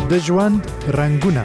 د ژوند رنگونه.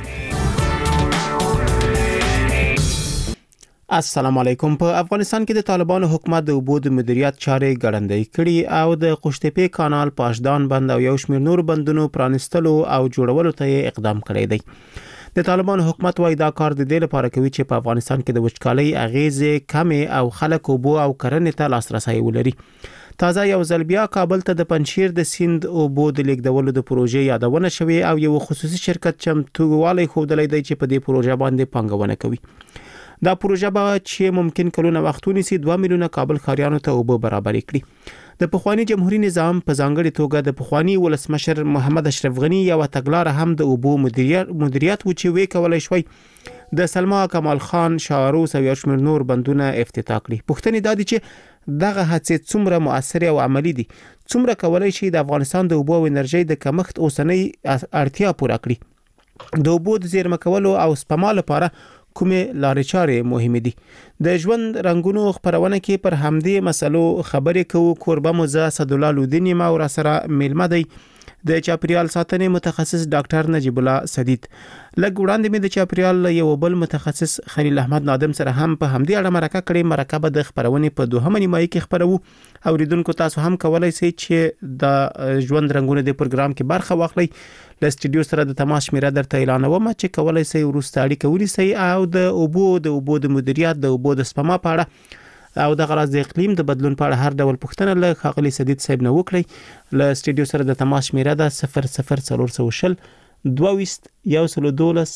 السلام علیکم. په افغانستان کې د طالبانو حکومت د اوبو د مدیریت چارې ګړندۍ کړي او د قوشتېپې کانال، پاشدان بند او یو شمېر نور بندونو پرانستلو او جوړولو ته اقدام کړی دی. د طالبانو حکومت وايي دا کار د دې لپاره کوي چې په افغانستان کې د وچکالۍ اغیزې کمې او خلک اوبو او کرنې ته لاسرسي ولري. تازه یو ځل بیا کابل ته د پنځیر د سیند اوبو د لیږدولو د پروژې یادونه شوې او یو خصوصي شرکت چمتووالی ښودلی دی چې په دې پروژه باندې پانګونه کوي. دا پروژه به چې ممکن کلونه وخت ونیسي 2 میلیونه کابل ښاریانو ته اوبه برابرې کړي. د پخوانی جمهوریت نظام په ځانګړي توګه د پخوانی ولسمشر محمد اشرف غنی یو تګلاره هم د اوبو مدیریت و چې وکولای شوی د سلما کمال خان شاروس او یو شمېر نور بندونه افتتاح کړي. پوښتنه دا دي چې دغه هڅې څومره مؤثر او عملی دي، څومره کولای شي د افغانستان د اوبو او انرژي د کمښت اوسنۍ اړتیا پوره کړي. د اوبو د زیرمه کولو او سپما لپاره کومې لارې چارې مهمې دي. د ژوند رنگونو خبرونه کې پر همدې مسلو خبرې کوو. کوربه موزه اسدالله لودینی ما ور سره میلمه دی د چاپریال ساتنې متخصص ډاکټر نجیب الله سدید. لږ وړاندې مې د چاپریال یو بل متخصص خلیل احمد نادم سره هم په همدې اړه مرکه کړې. مرکه به د خبرونې په دوهمه نیمایي کې خبرو. اوریدونکو تاسو هم کولای شئ چې د ژوند رنگونو د پروګرام کې برخه واخلئ. له سټډیو سره د تماس شمیره درته اعلانوم چې کولای شئ وروسته اړیکه ونیسئ او د اوبو د مدیریت، د اوبو د سپما په اړه او د غراض د اقلیم د بدلون په اړه هر ډول پوښتنه له ښاغلي سدید صاحب نه وکړئ. له سټډیو سره د تماس شمیره ده 00420 22 112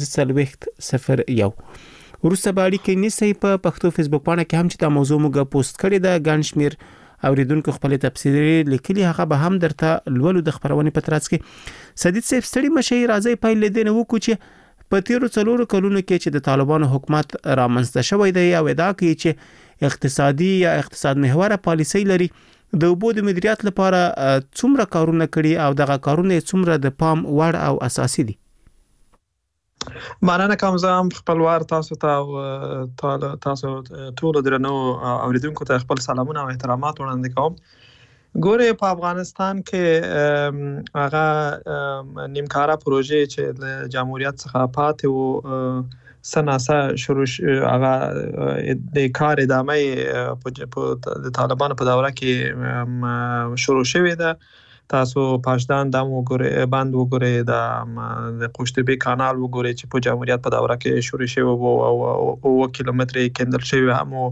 1501. وروسته به اړیکه نیسئ. په پښتو فیسبوک باندې کې هم چې دا موضوع موږ پوسټ کړی ده، ګڼ شمېر اوریدونکو خپل تفسیری لیکلي، هغه به هم درته لولو د خبرونې په ترڅ کې. سدید صاحب ستړي مشي راځي پایل لیدنه وکړو چې په تیرو 4 کلونو کې چې د طالبانو حکومت رامنځته شوی دی او ادعا کوي چې اقتصادي یا اقتصاد محوره پالیسي لري، د اوبو د مدیریت لپاره څومره کارونه کړي او دغه کارونه څومره د پام وړ او اساسي دي. مننه کوم. زه هم خپلوار تاسو ټول درنو اوریدونکو ته خپل سلامونه او احترامات وړاندې کوم. ګوره په افغانستان کې هغه نیمکاره پروژې چې د جمهوریت څخه پاتې وو سناسه شروع هغه د کار ادامه په طالبانو په دوره کې شروع شوې ده. تاسو پاشدان دم وګورئ، بند وګورئ، د قوشتېپې کانال وګورئ چې په جمهوریت په دوره کې شروع شوی وو او 2 کیلومتر کېندل شوی هم.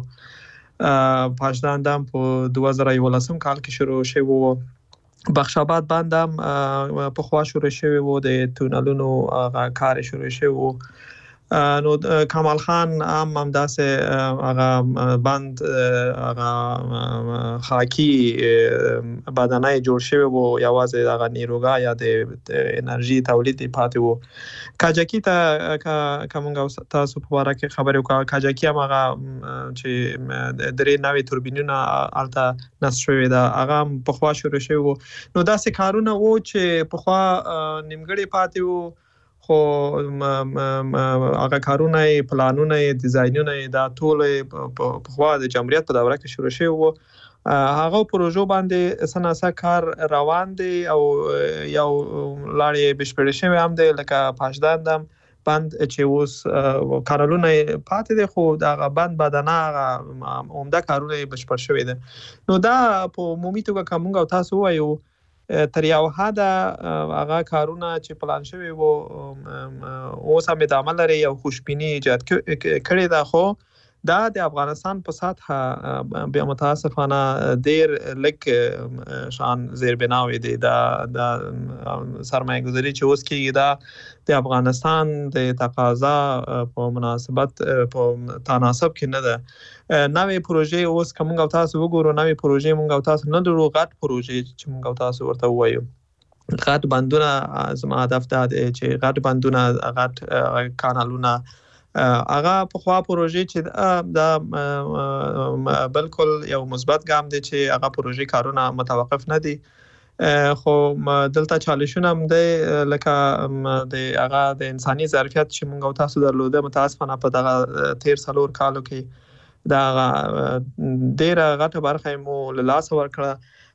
پاشدان دم په 2011 کال کې شروع شوی وو. بخش آباد بند هم په خوا شروع شوی وو، د تونلونو کار شروع شوی وو. نو کمال خان هم داسې هغه بند هغه خاکی بدنای جوړ شوی وو، یوازې هغه نیروګا یا د انرژي تولید پاتې وو. کاجاکی ته کومه تاسو په اړه کې خبرې وکړه. کاجاکی هم هغه چې درې نوې توربینونه الته نصب شوی دا هغه په خوا شروع شوی وو. نو داسې کارونه وو چې په خوا نیمګړي پاتې وو، خو هغه کارونه، پلانونه، ډیزاینونه دا ټول په خوا د جمهوریت په دوره کې شروع شوی وو. هغه پروژو باندې سناسه کار روان دی او یو لارې بشپړې شوی هم دی، لکه پاشدان دم بند چې اوس کارونه پاتې دي، خو دا بند بدنه عمده کارونه بشپړ شوی دي. نو دا په عمومي توګه کومه او تاسو وایو تر یو حده هغه کارونه چې پلان شوی وو اوس هم ادامه لري او خوشبیني ایجاد کړې ده. خو دا د افغانستان په سطح بیا متاسفانه ډیر لږ شان زیربناوي دي. دا سرمایه گذاری چې اوس کېږي دا د افغانستان د تقاضا په مناسبت په تناسب کې نه ده. نوې پروژې اوس کوم او تاسو وګورو، نوې پروژې مونږ او تاسو نه لرو. غټ پروژې چې مونږ او تاسو ورته وایو غټ بندونه، زما هدف دا دی چې غټ بندونه، غټ کانالونه، هغه په خوا پروژې چې دا بالکل یو مثبت ګام دی چې هغه پروژې کارونه متوقف نه دي. خو دلته چالشونه هم دی، لکه د هغه د انساني ظرفیت چې موږ او تاسو درلوده متاسفانه په دغه 13 کالو کې دا ډیره غټه برخه مو له لاس ورکړه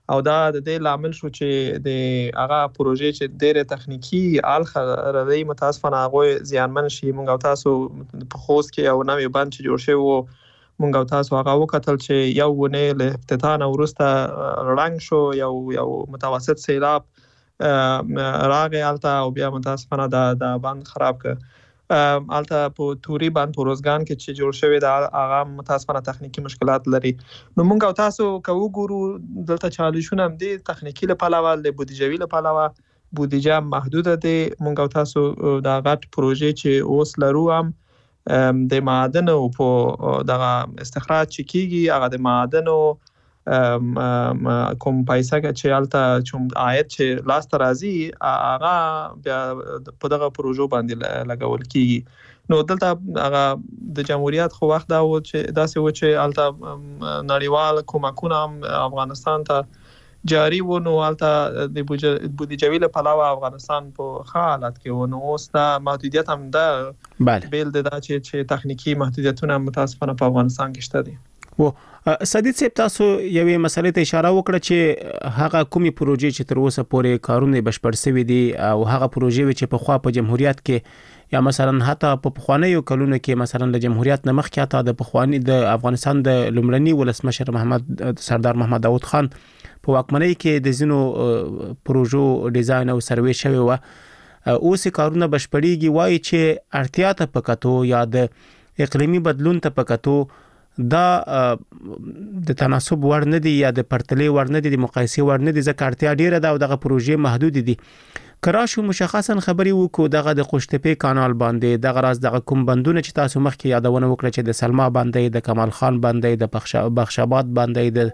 او دا د دې لامل شو چې د هغه پروژې چې ډېر تخنیکی الخه ردی متاسفانه هغه زیانمن شي. مونږ او تاسو په خوست کې یو نوې بند چې جوړ شوی وو، مونږ او تاسو هغه وکتل چې یو ونه له افتتاح ورسته رنګ شو، یو متوسط سیلاب راغی الته او بیا متاسفانه دا بند خراب ک. الته په توري بند په روزګان کې چې جوړ شوی دا هغه متاسفانه تخنیکی مشکلات لري. نو مونږ او تاسو کوو ګورو دلته چالشونه هم دي، تخنیکی لپاره د بودیجوي لپاره بودیجه محدوده دي. مونږ او تاسو دا غټ پروژې چې اوس لرو هم د معادن او په دغه استخراج چې کیږي، هغه د معادن او کوم پیسې چې الته چوم عاید چې لاس ته راځي هغه بیا په دغه پروژو باندې لګول کیږي. نو دلته هغه د جمهوریت خو وخت دا و چې داسې و چې الته نړیوال کومکونه افغانستان ته جاری و، نو الته د بودیجوي لپاره افغانستان په ښه حالت کې و. نو اوس دا محدودیت هم ده بیل ده چې تخنیکی محدودیتونه متاسفانه په افغانستان کې شته دي. و سدید صاحب تاسو یوې مسلې ته اشاره وکړه چې هغه کومي پروژې چې تر اوسه پورې کارونه بشپړ شوي دي او هغه پروژې چې په خوا په جمهوریت کې یا مثلا حتی په پخوانیو کلونو کې مثلا د جمهوریت نه مخکې حتی د پخوانی د افغانستان د لومړني ولسمشر سردار محمد داود خان په واکمنۍ کې د زینو پروژو ډیزاین او سروې شوی و، اوس کارونه بشپړیږي. وایي چې اړتیا ته پکاتو یا د اقلیمي بدلون ته پکاتو دا د تناسب ور نه دي یا د پرتلې ور نه دي، د مقایسې ور نه دي، ځکه اړتیا ډیره ده او دغه پروژې محدود دي. کراشو مشخصا خبري وکړو دغه د قشتپې کانال باندې دغه راز دغه کوم بندونه چې تاسو مخکې یادونه وکړه چې د سلما باندې، د کمال خان باندې، د بخشاباد باندې، د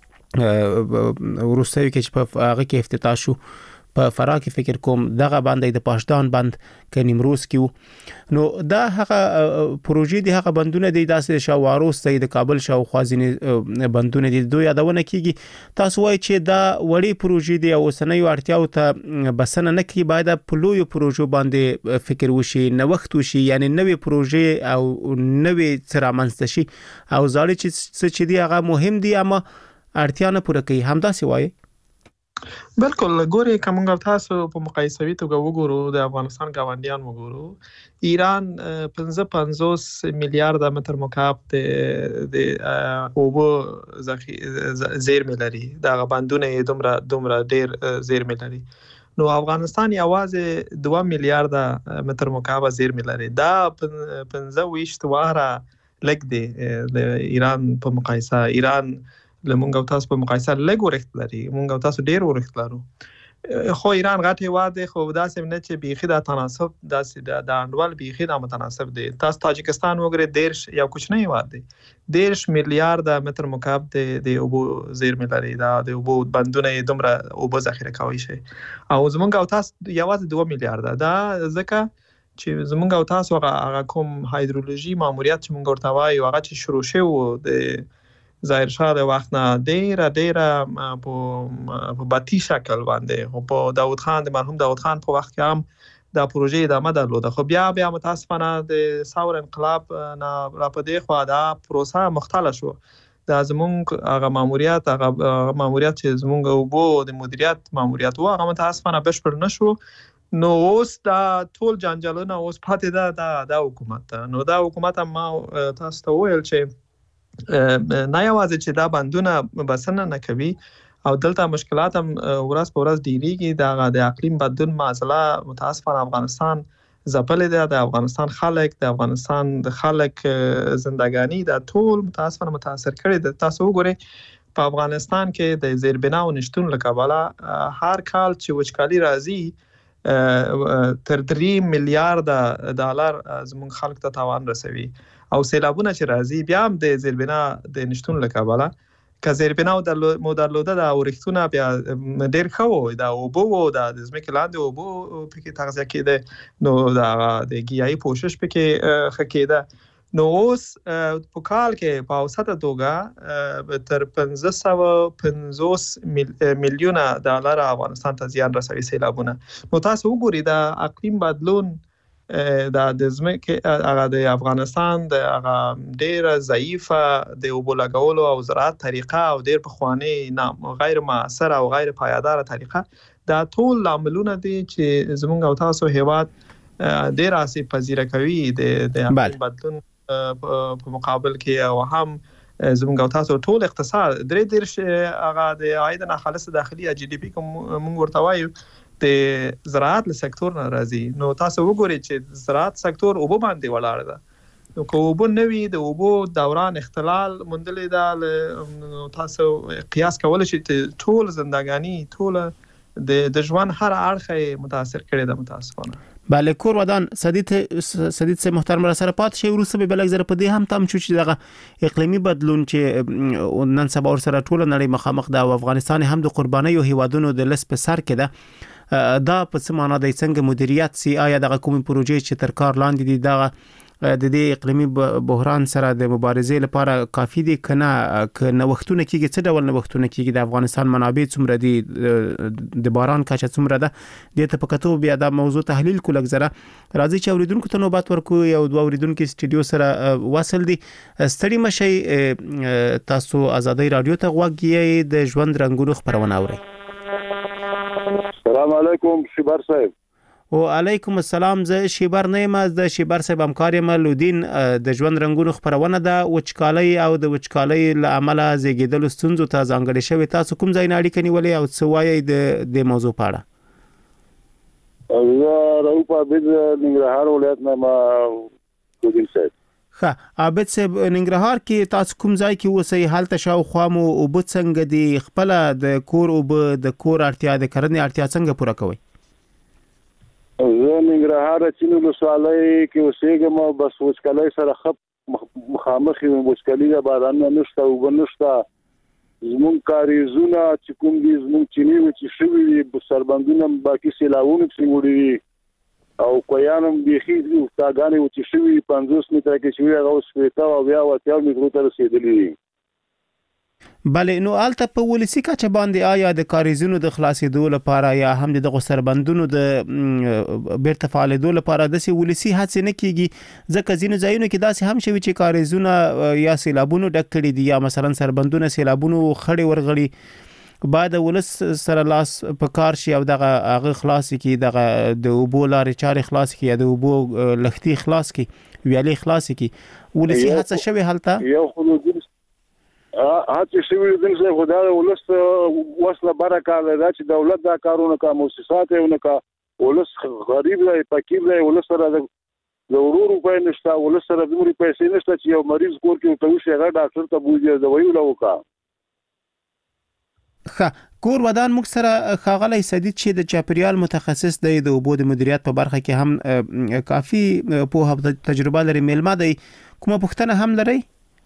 ورستیو کې چې په هغه کې افتتاح شو په فراه کې فکر کوم دغه باندې د پاشدان بند کې نیمروز کې. نو دا هغه پروژې دي، هغه بندونه دي داسې شاواروس د کابل شاو خوازینې بندونه دي دوی یادونه کیږي. تاسو وایي چې دا وړي پروژې دي او سنوي اړتیاو ته بسنه نه کوي، باید په لوی پروژو باندې فکر وشي، نوښت وشي، یعنی نوې پروژې او نوې څرامنځته شي او ځاړي چې دي هغه مهم دي اما اړتیا نه پوره کوي. همداسې وایي. بالکل ګوري کومه تاسو په مقایسوي توګه وګورو د افغانستان ګاونډیان وګورو، ایران 55 میلیارډ متر مکعب د اوبو زیرمې لري، دا بندونه دومره ډیر زیرمې لري. نو افغانستان یوازې 2 میلیارډ متر مکعب زیرمې لري، دا 15 واره لګ دی د ایران په مقایسه. ایران لمونږ او تاسو په مقایسه لږ ورښت لري، مونږ او تاسو ډیر ورښت لرو. خو ایران غټ هیواد دی، خو داسې نه چې بیخي دا تناسب داسې د انډول بیخي دا متناسب دی. تاسو تاجکستان وګورئ، یو کوچنی هیواد دی، 10 میلیارډ متر مکعب د اوبو زیرمې لري، دا د اوبو بندونه دومره اوبو ذخیره کوي شي. او زمونږ او تاسو یوازې 2 میلیارډ، دا ځکه چې زمونږ او تاسو هغه کوم هایدرولوژي ماموریت چې مونږ ورته وایو هغه چې شروع شوی د ظاهر شاه د وخت نه ډیره په باطی شکل باندې، او په داود خان د مرحوم داود خان په وخت کې هم دا پروژې ادامه درلوده. خو بیا متاسفانه د ثور انقلاب نه را پدې خو دا پروسه مختلف شو. دا زمونږ هغه ماموریت چې زمونږ اوبو د مدیریت ماموریت و هغه متاسفانه بشپړ نشو. نو اوس دا ټول جنجالونه اوس پاتې ده د حکومت. نو دا حکومت هم تاسو ته ویل چې نه یوازې چې دا بندونه بسنه نه کوي او دلته مشکلات هم ورځ په ورځ ډیریږي. د اقلیم بدلون مسله متاسفانه افغانستان ځپلې ده، د افغانستان خلک، د افغانستان د خلک زندګانی دا ټول متاسفانه متاثر کړي ده. تاسو وګورئ په افغانستان کې د زیربناو نشټون له کبله هر کال چې وچکالي راځي تر 3 میلیارډ ډالر زموږ خلک ته تاوان رسوي. او سیلابونه چې راځي بیا هم د زیربنا د نشټون له کبله که زیربنا مو درلوده د اورښتونه بیا ډیر ښه و، دا اوبه و، د ځمکې لاندې اوبه پکې تغذیه کېده، نو د ګیاهي پوشش پکې ښه کېده. نو اوس په کال کې په اوسطه توګه تر 550 میلیونه ډالر افغانستان ته زیان رسوي سیلابونه. نو تاسو وګورئ د اقلیم بدلون د ځمکې هغه د افغانستان د هغه ډیره ضعیفه د وبولګولو او زراعت طریقه او ډیر پخوانی نه غیر موثر او غیر پایدار طریقه دا ټول عاملونه دي چې زموږ او تاسو هیواد ډیر آسیب پذیر کوي د بدلون په مقابل کې او هم زموږ او تاسو ټول اقتصاد درې دیرش هغه د عاید نه خالص داخلي جی ډي پی کوم موږ ورته وایو د زراعت له سکتور نه راځي. نو تاسو وګورئ چې زراعت سکتور اوبو باندې ولاړ ده. نو که اوبو نوي د اوبو دوران اختلال موندلې ده تاسو قیاس کولی شئ چې ټول زندګاني ټول د ژوند هر اړخ متاثر کړي ده متاسفانه. بله کور ودان سدید سه محترم را سره پات شي وروسته به بلګ زره په دې هم تام چې دغه اقلیمي بدلون چې نن سبا ور سره ټول نړۍ مخامخ ده او افغانستان هم د قرباني او هیوادونو د لس په سر کې ده دا په څه معنا د څنګه مدیریت سي آیا دغه کومې پروژې چې تر کار لاندې دي دغه د دې اقلیمي بحران سره د مبارزې لپاره کافي دي کنه وختونه کېږي څه ډول نه وختونه کېږي د افغانستان منابع څومره دي د باران کچه څومره ده د ته پکتو بیا د موضوع تحلیل کولک زره راځي چې اوریدونکو ته نوبت ورکو یو دوه اوریدونکو استودیو سره وصل دي ستړي مشي تاسو ازادي رادیو ته غوږی د ژوند رنگونو خبرونه اوري. السلام علیکم شیبر صاحب. و علیکم السلام. زه شیبر نه یم د شیبر صاحب همکار یم لودین د ژوند رنگونو خبرونه ده وچکالي او د وچکالي له امله زیږیدل ستونزو ته ځانګړي شوی تاسو کوم ځای نه اړیکه نیولې او څه وایي د موضوع په اړه؟ زه راوپا د ننګرهار ولایت نه ما لودین صاحب. ښه عابد صاحب ننګرهار کې تاسو کوم ځای کې اوسئ هلته شاوخوا مو اوبه څنګه دي خپل د کور اوبه د کور اړتیا د کرنې اړتیا څنګه پوره کوئ؟ زه ننګرهار چینو لسوالۍ کې اوسېږم او بس وچکالۍ سره خپ مخامخ یم. وچکالي د باران نشته اوبه نشته زموږ کاریزونه چې کوم دي زموږ چینی و چې شوي دي سربندونه باقي سیلاوونه چې وړي دي او کویانم بیخي تاګانې و چې شوي 50 متره کې شوي هغه اوس 50 او بیا 80 مترو ته رسېدلي دي. بله نو آلته په ولسی کچه باندې آیا د کاریزونو د خلاصېدو لپاره یا هم د سربندونو د بیرته فعالېدو لپاره د ولسی هڅې نه کیږي ځکه ځینو ځایونو کې داسې هم شوي چې کاریزونه یا سیلابونو ډک کړي دي یا مثلا سربندونه سیلابونو خړې ورغړي بعد ولس سره لاس په کار شي او دغه هغه خلاص کی دغه د اوبو لارې چارې خلاص کی یا د اوبو لختي خلاص کی ویالې خلاص کی ولسی هڅه شوي هلته یو خلک هڅه شوي دي چې خدای ولس وسله برکه ده چې دولت دا کارونه کا مؤسسات یې ونه ولس غریب دی فقیر دی ولس سره د ضروري روپۍ نشته ولس سره د موري پیسې نشته چې یو مریض کور کې ته وشي هغه ډاکټر ته بوځي د ویلو وکا. کور ودان موږ سره خاغلی سدید چې د چاپریال متخصص دی د اوبو د مدیریت په برخه کې هم کافي په تجربه لري میلمه دی کومه پوښتنه هم لري؟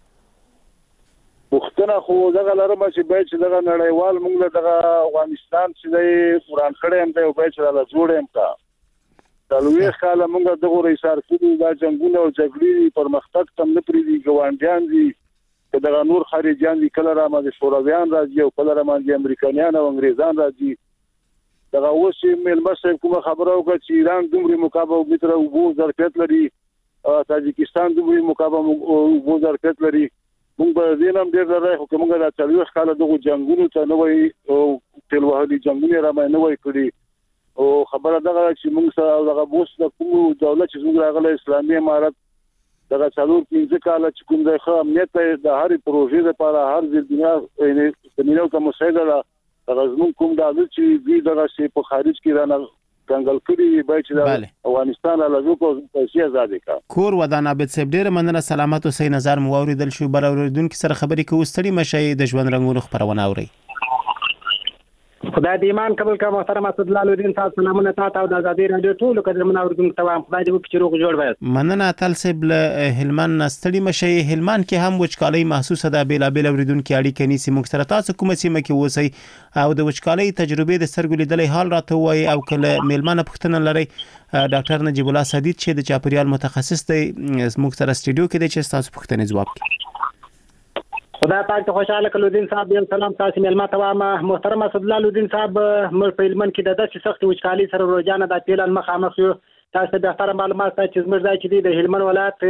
پښتنه خو دغه لرم چې باید چې دغه نړیوال موږ دغه افغانستان چې د قرآن کړه هم دی او باید چې لا جوړ هم کا دلوي خاله موږ دغه ریسار کړي دا جنگونه او جګړې پرمختګ تم نه پریدي ګوانډیان دي دغه نور خارجيان دي کله را مده شورویان راځي او کله را مده امریکایان او انګريزان راځي دغه اوس ملمه صاحب کوم خبره وکړه چې ایران دومره مقابله متر او بو ظرفیت لري تاجکستان دومره مقابله او ظرفیت لري موږ به زینم ډیر لري خو موږ د چالوخ خاله دغه جنگونو ته نه وای او تل وهلي جنگونه را مې نه وای کړی او خبره دغه چې موږ سره دغه بوس د کوم دولت چې موږ راغله اسلامي امارت دغه څلور 15 کال چې کوم د امنیت د هر پروژې لپاره هر ځل دنیا یعنی نو کوم مسایل دغه زموږ کوم د چې دوی دغه شی په خارج کې رانه څنګه کړی به چې د افغانستان له لږو پیسې آزاد کا کور ودان عابد صاحب ډیر مننه سلامت او صحیح نظر مو اوریدل شو بروردونکو سره خبرې کوو ستړي مشي د ژوند رنگونو خبرونه اوري خدای دې ایمان قبول کړه محترم اسد الله لودین صاحب سلامونه تاسو او د ازادي رادیو ټول قدرمن اوریدونکو ته خدای دې وکړي چې روغ جوړ وي مننه تل صاحب له هلمند ستړي مشي هلمند کې هم وچکالي محسوسه ده بیلابل اوریدونکو اړیکې نیسي موږ سره تاسو کومه سیمه کې اوسئ او د وچکالي تجربه د سرګولې دلې حال راته وایي او کله میلمانه پښتنه لري ډاکټر نجیب الله سدید چې د چاپریال متخصص دی موږ سره استودیو کې دی چې تاسو پښتنه جواب کړئ خدای پاک ته خوشاله کلودین صاحب یو سلام تاسو ملما ته محترم اسد الله لودین صاحب مر په علمن کې د داسې سخت وچکالي سره روزانه د پیلان مخامخ یو تاسو د اختر معلومات چې زموږ ځای چې د هلمند ولایت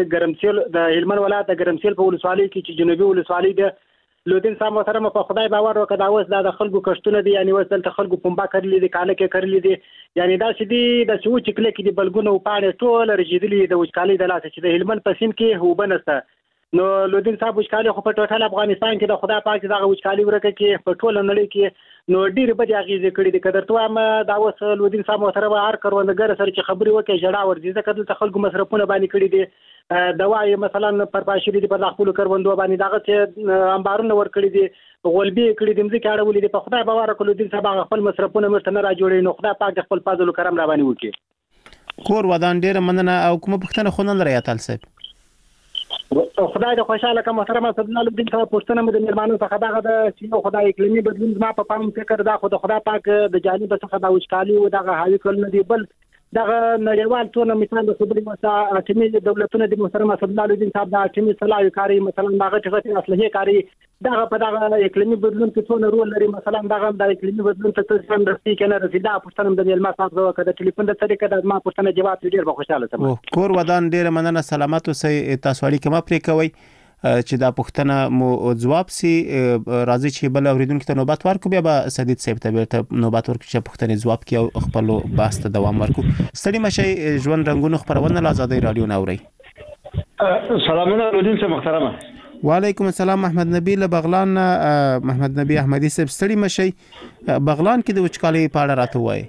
ګرمسیل په ولسوالۍ کې چې جنوبي ولسوالۍ د لودین صاحب محترم په خدای باور وکړه دا اوس د خلکو کشتونه دي یعنی اوس دلته خلکو پمبا کړلې دي کاله کې کړلې دي یعنی دا چې دي د څو چکلې کې د بلګونو او پاڼې ټول رجیدلې د وچکالۍ د لاسه چې د هلمند په سیم کې هوبنسته نو لودین صاحب وچکالۍ خو په ټول افغانستان کې د خدای پاک دغه وچکالۍ ورکه کې په ټول نړۍ کې نو ډېر بد اغیزې کړې دي کدرته ما دا اوس لودین صاحب محترم هر کروندګر سره چې خبري وکړي جړه ورځي ځکه دلته خلکو مصرفونه باندې کړی دي دوايي مثلا پر پاشري دي په خپل کروندو باندې دغه چې انبارونه ور کړی دي غولبي کړی دي مځکه اړولې دي په خدای باور کولو دین صاحب خپل مصرفونه مرته نه را جوړي نو خدای پاک خپل فضل او کرم را باندې وکړي کور ودان ډیر مننه او کوم پښتنه خونن لري اتل صاحب خدای د خوشاله کوم محترم صد الله الدین صاحب پښتنه مې د مېرمنو څخه دغه د چې خدای اقلیمي بدلون ما په پام فکر دا خو د خدای پاک د جانب څخه د وچکالي او دغه حاوی کول نه دی بل دغه نړیوال ټول مثال د خبري مسا اټمي دولتونه د محترم صد الله الدین صاحب د اټمي صلاحي کاری مثلا دغه ټغتي اصلي کاری دغه په دغه اقلیمي بدلون کې څونه رول لري مثلا دغه د اقلیمي بدلون ته څنګه رسي کنه رسیدا پښتنه د مېلما صاحب زو کده ټلیفون د طریقې د ما پښتنه جواب ډیر به خوشاله سم کور ودان ډیر مننه سلامات اوسئ تاسو اړیکه ما پرې کوي چې دا پښتنه مو جواب سي راځي چې بل اوریدونکو ته نوبت ورکو بیا به سدید صاحب ته نوبت ورکو چې پښتنه جواب کوي او خپل بحث ته دوام ورکو ستړي مشي ژوند رنگونو خبرونه آزادۍ رادیو نوري سلامونه لودین صاحب محترمه وعلیکم السلام محمد نبی له بغلان محمد نبی احمدی صاحب ستړي مشي بغلان کې د وچکالۍ په اړه راته وایي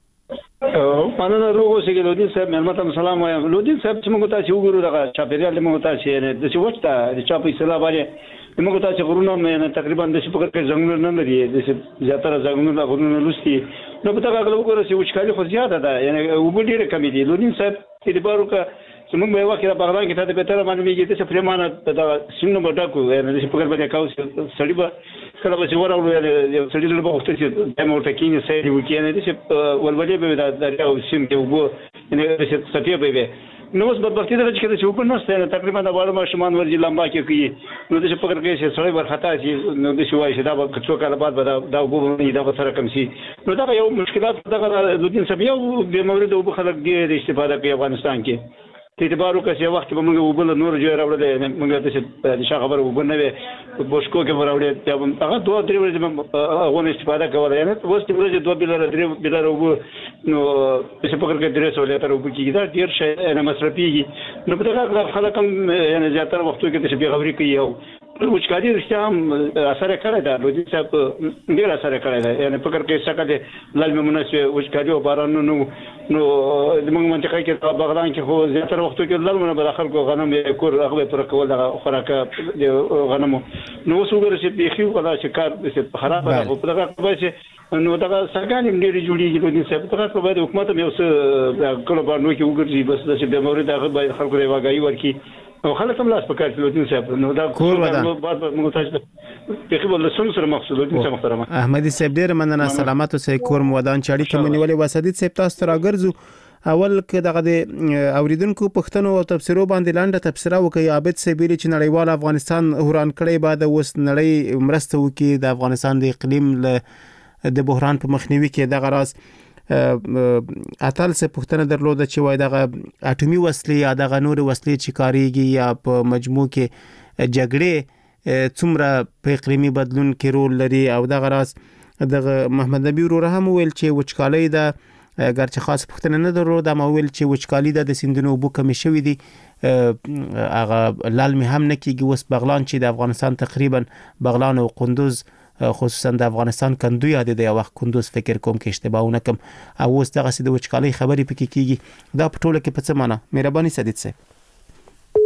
مننه روغ اوسئ لودین صاحب مېلمه سلام وایم لودین صاحب چې موږ تاسو وګورو دغه چاپیریال موږ تاسو د څه وخت د چا په اصطلاح باندې موږ تاسو غرونه مې تقریبا د څه په کې ځنګلونه نه لري د څه زیاتره ځنګلونه غرونه لوستي نو په دغه وګورو چې وچکالي خو زیاته ده یعنی وبو ډیره کمی دي لودین صاحب چې بارو کا چې موږ به وکړه په بغداد کې ته به تر باندې میږي د څه پرمانه د سینو مډاکو یعنی د څه په کې باندې کاوس سړی به کله به ورو یو سړی له بوخت چې د موټر کې سړی وکینه د څه ولولې به د دریاو سیم کې وبو یعنی د څه سټي به نو اوس بدبختي ده چې څه وکړ نشته تقریبا د وړ ماشومان ورځي لمبا کې کوي نو د څه په کې چې سړی ورختا شي نو د شوای شي دا به څو کال بعد دا وګورئ دا به سره کم شي نو دا یو مشکلات دغه د دین سبب یو د مورد او خلک ډېر استفاده کوي افغانستان کې اعتبار وکړي چې وخت به موږ وبل نور جوړ راوړل موږ د څه خبر وبنه وي بوشکو کې راوړل هغه دوه درې ورځې غو استفاده کوله یعنی اوس د ورځې دوه بلره درې بلره وبو نو څه په کې درې سو لتر وبو کې دا ډیر شي نه مصرفيږي نو په دغه خلک هم یعنی زیاتره وختو کې څه خبرې کوي او وچکالي رښتیا هم اثر کړی دا لودین صاحب ډیر اثر کړی دا یعنی فکر کې څنګه د لالمه مناسبه وچکالي او باران نو د موږ منطقه کې په بغلان کې خو زیاتره وختو کې لالمه به داخل کو غنم کور هغه پر کول د خوراکه د غنمو نو اوس وګورئ چې بيخي ولا چې کار د خراب او په دغه په نو دا څنګه ډېری جوړیږي لودین صاحب دغه په باندې حکومت هم یو څه کله باندې کې وګرځي بس د څه مورید هغه باید خلکو ری واګي ورکی او خلک هم لاس پکړ لودین صاحب نو دا کور ودان بعد موږ تاسو په خپل لسون سره مقصود لودین صاحب محترمه احمدی صاحب ډیر مننه سلامات اوسئ کور مودان چاړي کې منولې وسدید صاحب تاسو راګرځو اول کې دغه د اوریدونکو پښتنو او تفسیرو باندې لاندې تفسیره وکي عابد سیبری چې نړیوال افغانستان هوران کړي بعد اوس نړۍ مرسته وکي د افغانستان د اقلیم د بحران په مخنیوي کې دغه راز اتل څه پښتنه درلوده چې وای دغه اټومي وسلې یا دغه نور وسلې چې کاریږي یا په مجموع کې جګړې څومره په اقلیمي بدلون کې رول لري او دغه راز دغه محمد نبی ورو هم ویل چې وچکالۍ د ګرچې خاص پښتنه نه درلوده ما ویل چې وچکالۍ د سیندونو وبو کمی شوې دي هغه لالمي هم نه کیږي اوس بغلان چې د افغانستان تقریبا بغلان او قندوز خصوصا د افغانستان کندوی یاد دی وخت کندوز فکر کوم کې اشتباه نه کوم او اوس دغه سید وچکالۍ خبرې پکې کیږي دا په ټوله کې په څه معنا مهرباني سدید صاحب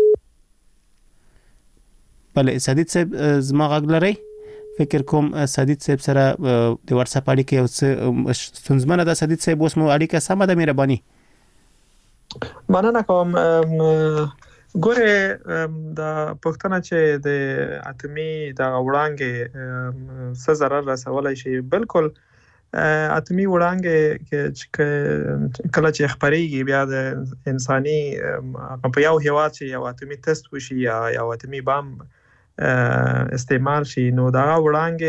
بله سدید صاحب زما غږ لري فکر کوم سدید صاحب سره د واتس اپ اړیکه یو څه ستونزمنه ده سدید صاحب اوس مو اړیکه سمه ده مهرباني مننه کوم ګوره د پښتنه چې د اتمی د وړانګې څه zarar رسولای شي بالکل اتمی وړانګې کله چې خبرېږي بیا د انساني په یو هیواد چې یو اتمی تست وشي یا یو اتمی بم استعمال شي نو دا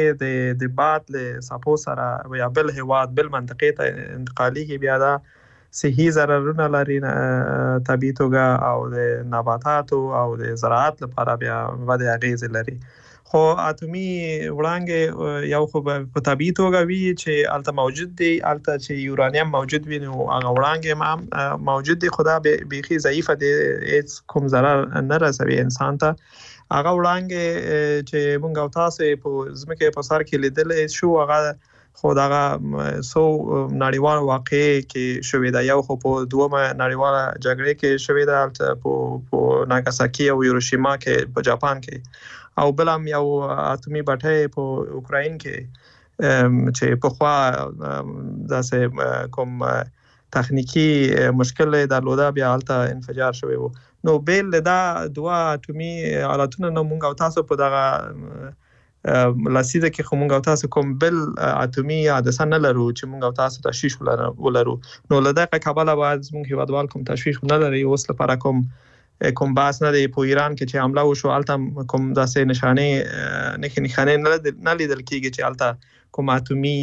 وړانګې د باد له سپو سره یا بل هیواد بل منطقې ته انتقالي کې بیا دا صحي ضررونه لري طبيعي توګه او د نباتاتو او د زراعت لپاره بیا بد اغیز لري. خو اتومي وړانګې یو خو په طبيعي توګه وي چې الته موجود دي، الته چې یورانیم موجود وي نو هغه وړانګې هم موجود دي، خدا بيخي ضعیفه دي، هیڅ کوم ضرر نه رسوي انسان ته. هغه وړانګې چې مونږ او تاسو په ځمکه په سر کې لیدل شو هغه خو دغه سو نړیوال واقعي کې شوې ده. یو خو په دومره نړیواله جګړه کې شوې ده په ناګاساکي او هیروشیما کې په جاپان کې، او بل هم یو اتومي بټۍ په اوکراین کې چې په خوا داسې کوم تخنیکی مشکل درلوده بیا الته انفجار شوی وو. نو بیل دا دوه اتومي حالتونه نو مونږ او تاسو په دغه لاسیده کې خو مونږ او تاسو کوم بل اتومي حادثه نه لرو چې مونږ او تاسو تشویش ولرو. نو له دغه کبله باید مونږ هیوادوال کوم تشویش نه لري. اوس لپاره کوم باس نه دی. په ایران کې چې حمله وشو الته کوم داسې نښانې نه لیدل کېږي چې الته کوم اتومي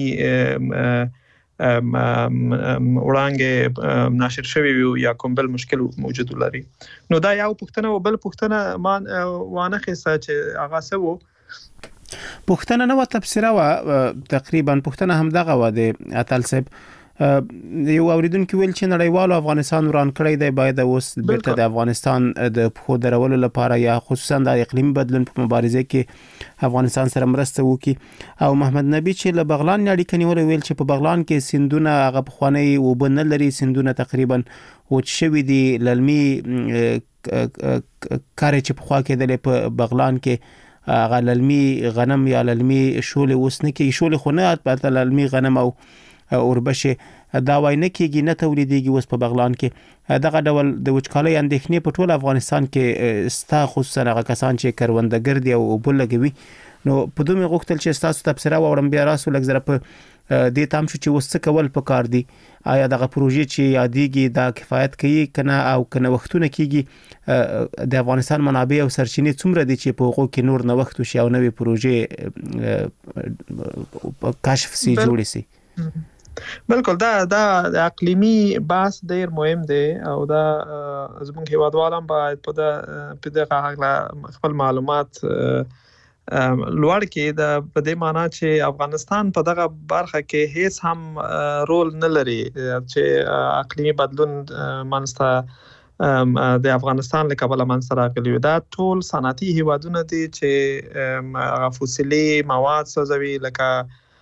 وړانګې ناشر شوی وي یا کوم بل مشکل موجود لري. نو دا یو پوښتنه او بل پوښتنه ما وانه خسته چې هغه څه وو. پوښتنه نو تفسیره و تقریبا پوښتنه هم دغه و د اتل صاحب یو اوریدونکو ویل چې نړیوالو افغانستان وران کړی دی، باید اوس بیرته د افغانستان د پخو درولو لپاره یا خصوصا د اقلیم بدلون په مبارزه کې افغانستان سره مرسته وکړي. او محمد نبی چې له بغلان اړیکه نیول ویل چې په بغلان کې سیندونه هغه پخوانی وبنه لري، سیندونه تقریبا وچ شوي دي، للمي کار چې پخوا کېدل په بغلان کې هغه للمي غنم یا للمي شولې اوس نه کې، شولې خو نه البته للمي غنم او اوربشه دا وای نه کېږي، نه تولیدېږي اوس په بغلان کې. دغه ډول د وچکالۍ اندېښنې په ټول افغانستان کې ستا خصوصا هغه کسان چې کروندګر دي او اوبه لګوي. نو په دومره غوښتل چې ستاسو تبصره واورم بیا راسو لږ زره په دې تام شو چې اوس څه کول پکار دي. آیا دغه پروژې چې یادېږي دا کفایت کوي کنه او کنه وختونه کېږي؟ د افغانستان منابع او سرچینې څومره دي چې په هغو کې نور نوښت وشي او نوې پروژې کشف سي جوړې سي؟ بالکل دا اقلیمی بحث ډیر مهم دی او دا زموږ هیوادوال هم باید په دغه حق خپل معلومات لوړ کې د په دې معنی چې افغانستان په دغه برخه کې هیڅ هم رول نه لري چې اقلیمی بدلون منځته د افغانستان له کبله منځته راغلی. دا ټول صنعتي هیوادونه دي چې فوسیلي مواد سوځوي لکه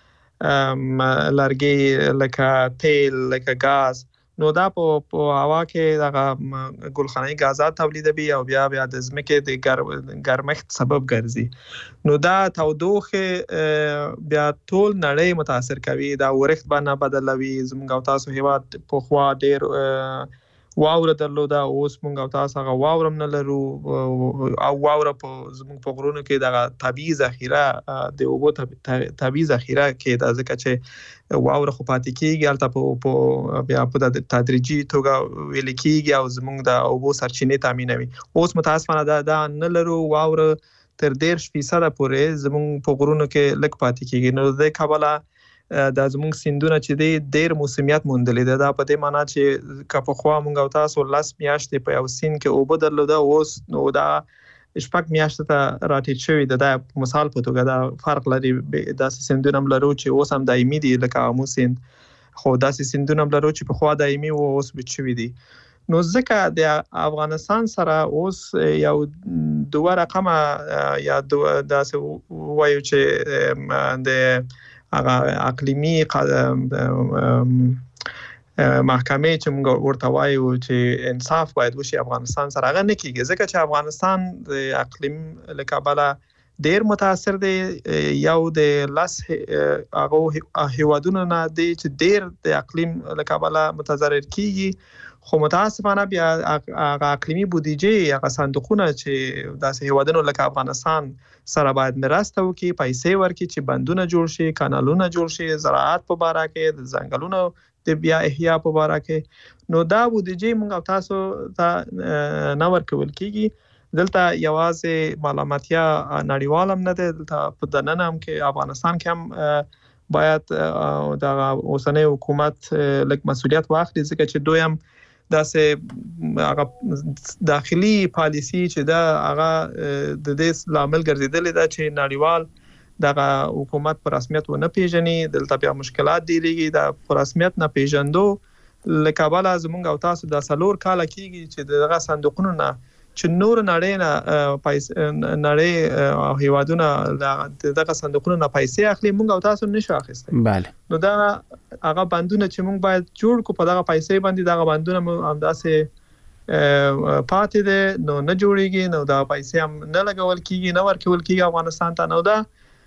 لرګي، لکه تیل، لکه غاز. نو دا په هوا کې دغه ګلخانه‌ای غازات تولیدوي او بیا د ځمکې د ګرمښت سبب ګرځي. نو دا تودوخه بیا ټول نړۍ متاثر کوي، دا ورښت باندې بدلوي. زموږ او تاسو هیواد په خوا ډیر واوره درلوده، اوس موږ او تاسو هغه واوره نه لرو او واوره په زموږ په غرونو کې دغه طبيعي ذخیره د اوبو طبيعي ذخیره کې د ځکه چې واوره خو پاتې کېږي البته بیا په تدریجي توګه ویل کېږي او زموږ د اوبو سرچینې تامینوي. اوس متاسفانه دا نه لرو، واوره تر 10% پورې زموږ په غرونو کې لږ پاتې کېږي. نو د کابل د زموږ سیندونه چې ډېر موسمیت موندلې ده، دا په دې معنی چې که په خوا مونږ او تاسو لاس میاشتې په یو سیند کې اوبه درلوده، اوس نو دا شپږ میاشتې ته راټیټ شوي ده. دا مثال په توګه دا فرق لري. داسې سیندونه هم لرو چې اوس هم دایمي دي لکه آمو سیند، خو داسې سیندونه هم لرو چې په خوا دایمي و اوس وچ شوي دي. نو ځکه د افغانستان سره اوس یو دوه رقمه یا داسې وایو چې د هغه اقلیمی محکمه چې موږ ورته وایو چې انصاف باید وشي افغانستان سره، هغه نه کېږي ځکه چې افغانستان د اقلیم له کبله ډیر متاثر دی. یو د لاس هغه هیوادونو نه دی چې ډیر د اقلیم له کبله متضرر کیږي، خو متاسفانه بیا هغه اقلیمی بودیجه هغه صندوقونه چې داسې هیوادونو لکه افغانستان سره باید مرسته وکړي، پیسې ورکړي چې بندونه جوړ شي، کانالونه جوړ شي، زراعت په باره کې د ځنګلونو د بیا احیا په باره کې. نو دا بودیجه موږ او تاسو ته نه ورکول کیږي. دلته یوازې ملامتیا نړیوال هم نه ده، دلته په دننه هم کې افغانستان کې هم باید د اوسنۍ حکومت لک مسولیت واخلي، ځکه چې دوی هم داسې هغه داخلي پالیسی چې دا هغه د دې لامل ګرځیدلې ده چې نړیوال دغه حکومت پر رسمیت و نه پیژني، دلته بیا مشکلات دیږي. د پر رسمیت نه پیژندو لکابل زمونږ او تاسو د 4 کال کېږي چې دغه صندوقونو نه چې نور نړۍ نه نړۍ او هیوادونه دغه صندوقونو نه پیسې اخلي، مونږ او تاسو نشو اخیستای. بله. نو دا هغه بندونه چې مونږ باید جوړ کو په دغه پیسې باندې، دغه بندونه هم داسې پاتې دي، نو نه جوړیږي، نو دا پیسې هم نه لګول کیږي، نه ورکول کیږي افغانستان ته. نو دا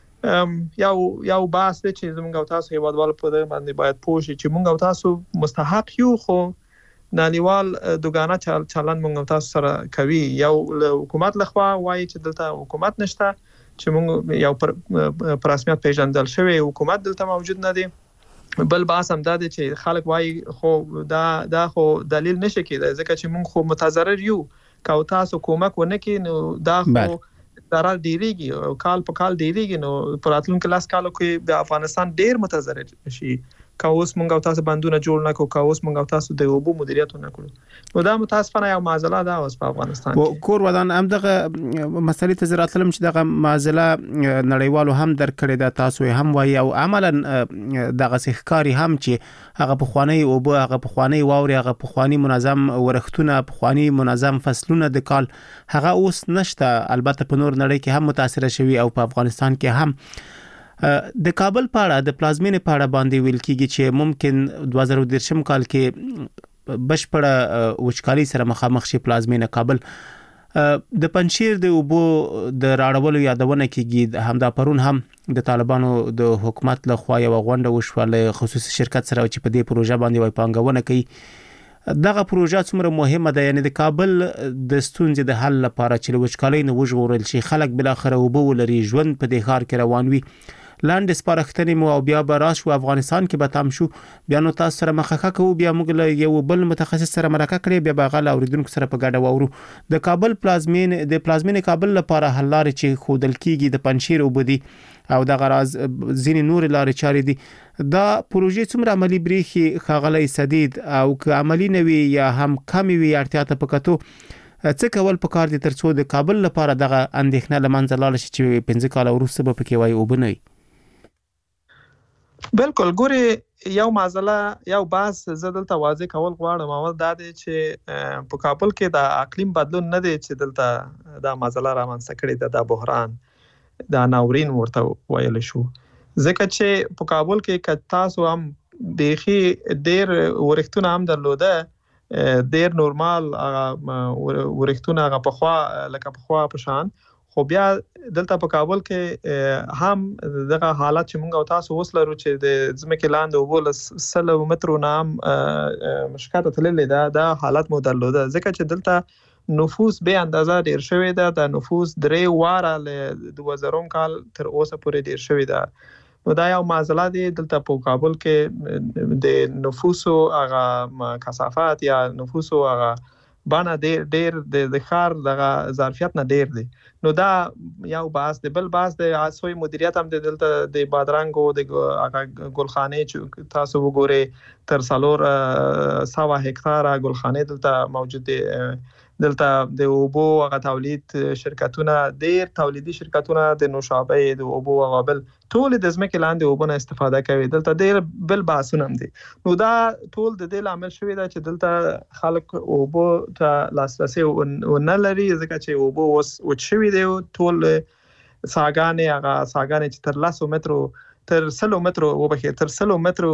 یو باس دی چې زموږ او تاسو هیوادوال په دې باندې باید پوه شي چې موږ او تاسو مستحق یو، خو نړیوال دوګانه چلند موږ او تاسو سره کوي. یو حکومت لخوا وایي چې دلته حکومت نشته، چې موږ یو پر رسمیت پیژندل شوی حکومت دلته موجود نه دی. بل باس هم دا دی چې خلک وایي خو دا خو دلیل نشي کېدای، ځکه چې موږ خو متضرر یو، که تاسو کومک ونه کړئ نو دا خو ضرر ډیریږي او کال په کال ډیریږي. نو په راتلونکو 10 کالو کې د افغانستان ډیر متضرر شي که اوس مونږ او تاسو بندونه جوړ نه کړو، که اوس مونږ او تاسو د اوبو مدیریت نه کړو. نو دا متاسفانه یو معضله ده اوس په افغانستان کې. کور ودان هم دغه مسلې ته زراتلم چې دغه معضله نړیوالو هم درکړې ده، تاسو هم وایي او عملاً دغه سحکاري هم چې هغه په خوانی اوبو، هغه په خوانی واوري، هغه په خوانی منظم ورختونه، په خوانی منظم فصلونه د کال هغه اوس نشته. البته په نور نړۍ کې هم متاثر شوي او په افغانستان کې هم. د کابل په اړه د پلازمینې په اړه باندې ویل کیږي چې ممکن 2013 کال کې بشپړه وچکالي سره مخامخ شي پلازمینه کابل. د پنځیر د اوبو د راړولو یادونه کیږي. همدا پرون هم د طالبانو د حکومت له خوا یو غونډه وشوله خصوصي شرکت سره چې په دې پروژه باندې وای پانګونه کوي. دغه پروژه څومره مهمه ده، یعنی د کابل د ستونزې د حل لپاره چې وچکالي نه وژغورل شي، خلک بل اخر اوبو ولري، ژوند په دې ښار کې روان وي، لاندې سپارښتنې مو او بیا به راشو افغانستان کې به تم شو، بیا نو تاسو سره مخه کوو، بیا موږ له یو بل متخصص سره مرکه کړې، بیا به غل اوریدونکو سره په ګډه وورو. د کابل پلازمینې کابل لپاره حل لارې چې خودل کیږي د پنځیر وبدي او د غراز ځینې نور لارې چارې دي، دا پروژې څومره عملی بریخي ښاغلی سدید، او که عملی نه وي یا هم کمی وي اړتیا ته پکتو څه کول پکار دي ترڅو د کابل لپاره دغه اندېښنه له منځه لاړه شي چې 15 کال وروسته به پکې وای اوبه نه وي؟ بالکل. ګوري یو معضله، یو باس زه دلته واضح کول غواړم، اول دا دی چې په کابل کې د اقلیم بدلون نه دی چې دلته دا معضله رامنځته کړې ده، دا بحران، دا ناورین ورته ویل شو، ځکه چې په کابل کې که تاسو هم بیخي ډیر ورښتونه هم درلوده، ډیر نورمال ورښتونه هغه پخوا لکه پخوا په شان، خو بیا دلته په کابل کې هم دغه حالت چې موږ او تاسو اوس لرو چې د ځمکې لاندې اوبو له 100 مترو نه هم مشکاته تللې ده، دا حالت مو درلوده، ځکه چې دلته نفوس به اندازه ډیر شوی ده. د نفوس 3 واره له 2000 کال تر اوسه پورې ډیر شوی ده. نو دا یو معضله دی دلته په کابل کې، د نفوسو هغه کثافت یا نفوسو هغه باندې ډیر د ښار دغه ظرفیت نه ډیر دی. نو دا یو باس دی. بل باس د اسوي مدیریت هم د دلته د بادرنګو د هغه ګلخانه چې تاسو وګورئ تر 300 هکتاره ګلخانه دلته موجود دي. دلته د اوبو هغه تولید شرکتونه، ډیر تولیدي شرکتونه د نوشابه د اوبو هغه بل ټول د ځمکې لاندې اوبو نه استفاده کوي. دلته ډیر بل باسونه هم دي. نو دا ټول د دې لامل شوی دا چې دلته خلک اوبو ته لاسرسي ونه لري، ځکه چې اوبو اوس وچ شوي دي. ټول ساګانې هغه ساګانې چې تر 100 مترو تر 100 مترو وبخې تر 100 مترو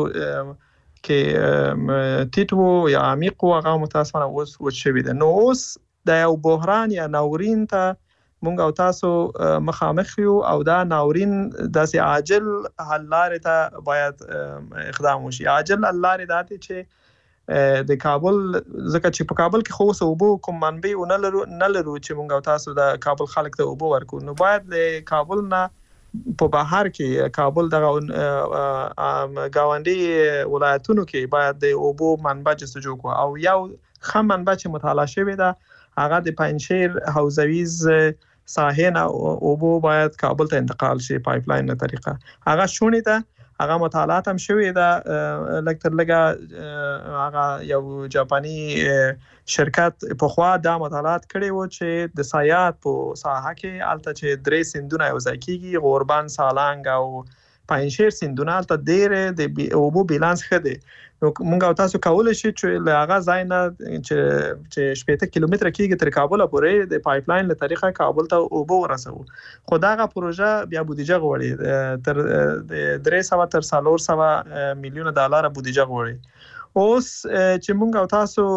کې ټیټو یا عمیقو هغه متاسفانه اوس وچ شوي دي. نو اوس د یو بحران یا ناورین ته مونږ او تاسو مخامخ یو، او دا ناورین داسې عاجل حل لارې ته باید اقدام وشي. عاجل حل لارې دا دي چې د کابل، ځکه چې په کابل کې خو اوس اوبو کوم منبع نه لرو چې مونږ او تاسو د کابل خلک ته اوبو ورکو، نو باید د کابل نه په بهر کې کابل دغه گاونډي ولایتونو کې باید د اوبو منبع جستجو کو، او یو خام منبع چې مطالعه شوی ده هغه د پنځیر حوزویز ساحه نه اوبو باید کابل ته انتقال شي پایپ لاین نه طریقه. هغه شونې ده، هغه مطالعات هم شوی دا لکتر لګه هغه یو جاپانی شرکت په خوا دا مطالعات کړي وو چې د سیاحت په ساحه کې الته چې درې سیندونه یو ځای کیږي غوربند سالنګ او پاینشیر سیندونه الته ډېر د اوبو بیلانس ښه دی نو موږ تاسو کولای شئ چې له هغه ځای نه چې 70 کیلومتره کېږي تر کابل پورې د پایپ لاین له طریقه کابل ته اوبه ورسوو خو دغه پروژه بیا بودیجه غواړي تر 300 تر 400 میلیون ډالر بودیجه غواړي اوس چې موږ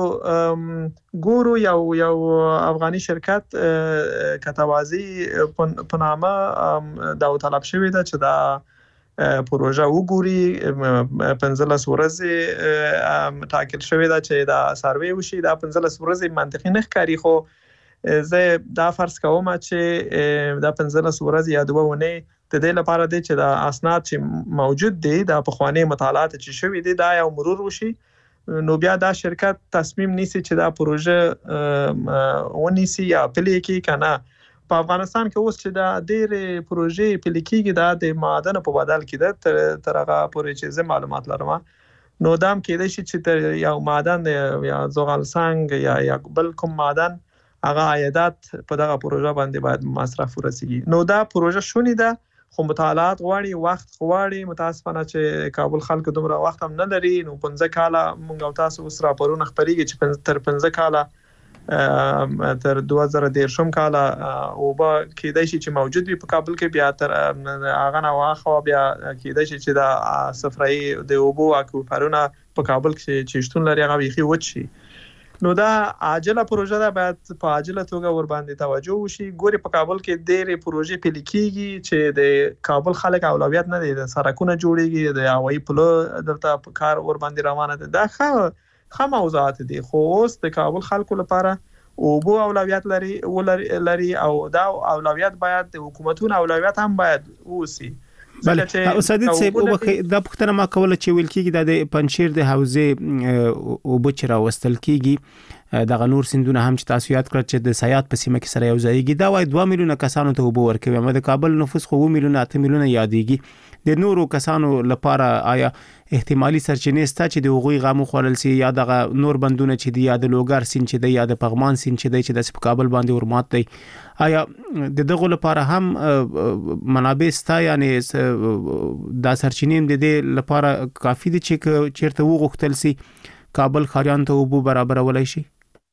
تاسو ګورو یو افغاني شرکت کتوازی په نامه دا طلب شوی ده چې دا پروژه وګوري 15 ورځې ټاکل شوی دا چې دا سروې وشي دا 15 ورځې منطقي نه ښکاري خو زه دا فرض کوم چې دا 15 ورځې یا 2 ونې د دې لپاره دی چې دا اسناد چې موجود دي دا په خواني مطالعات چې شوی دي دا یو مرور وشي نو بیا دا شرکت تصمیم نیسي چې دا پروژه ونیسي یا پلي کې کنه په افغانستان کې اوس چې دا ډېر پروژې پلي کېږي دا د معدن په بدل کې ده تر هغه پورې چې زه معلومات لرم نو دا هم کېدای شي چې یو معدن یا زغال سنگ یا بل کوم معدن هغه عایدات په دغه پروژه باندې باید مصرف ورسیږي نو دا پروژه شونې ده خو مطالعات غواړي وخت غواړي متاسفانه چې کابل خلک دومره وخت هم نه لري نو 15 کاله موږ تاسو اوس راپورونه خبرېږي چې تر 15 کاله تر 2013 کاله او با کېدای شي چې موجود وي په کابل کې بیا تر هغه نه واخو بیا کېدای شي چې دا صفرای د اوبو اکوپرونه په کابل کې چې شتون لري هغه ویخي وچ شي نو دا عاجله پروژه ده باید په عاجله توګه ور باندې توجه وشي ګوري په کابل کې ډېرې پروژې پلي کېږي چې د کابل خلک اولویت نه دي د سړکونه جوړېږي د هوایي پلو دلته په کار ور باندې روانه ده دا ښه موضوعات دي خو اوس د کابل خلکو لپاره اوبو اولویت لري او دا اولویت باید د حکومتونو اولویت هم باید اوسي بله او سادت صاحب دا پوښتنه ما کوله چې ویل کېږي د پنجشیر د حوزې اوبه چې راوستل کېږي دغه نور سیندونه هم چې تاسو یاد کړل چې د سیاحت په سیمه کې سره یو ځایږي دا وایي 2 میلیونه کسانو ته اوبه ورکوي اما د کابل نفوس خو 2 میلیونه 8 میلیونه یادېږي د نورو کسانو لپاره آیا احتمالي سرچینې ستا چې د هغوی غمو خوړل سي یا دغه نور بندونه چې دی یا د لوګر سین چې دی یا د پغمان سین چې دی چې د کابل باندې ورمات دی آیا د دغه لپاره هم منابع ستا یعنی دا سرچینې د دې لپاره کافي دي چې چیرته وغوښتل سي کابل خاریان ته اوبو برابرولای شي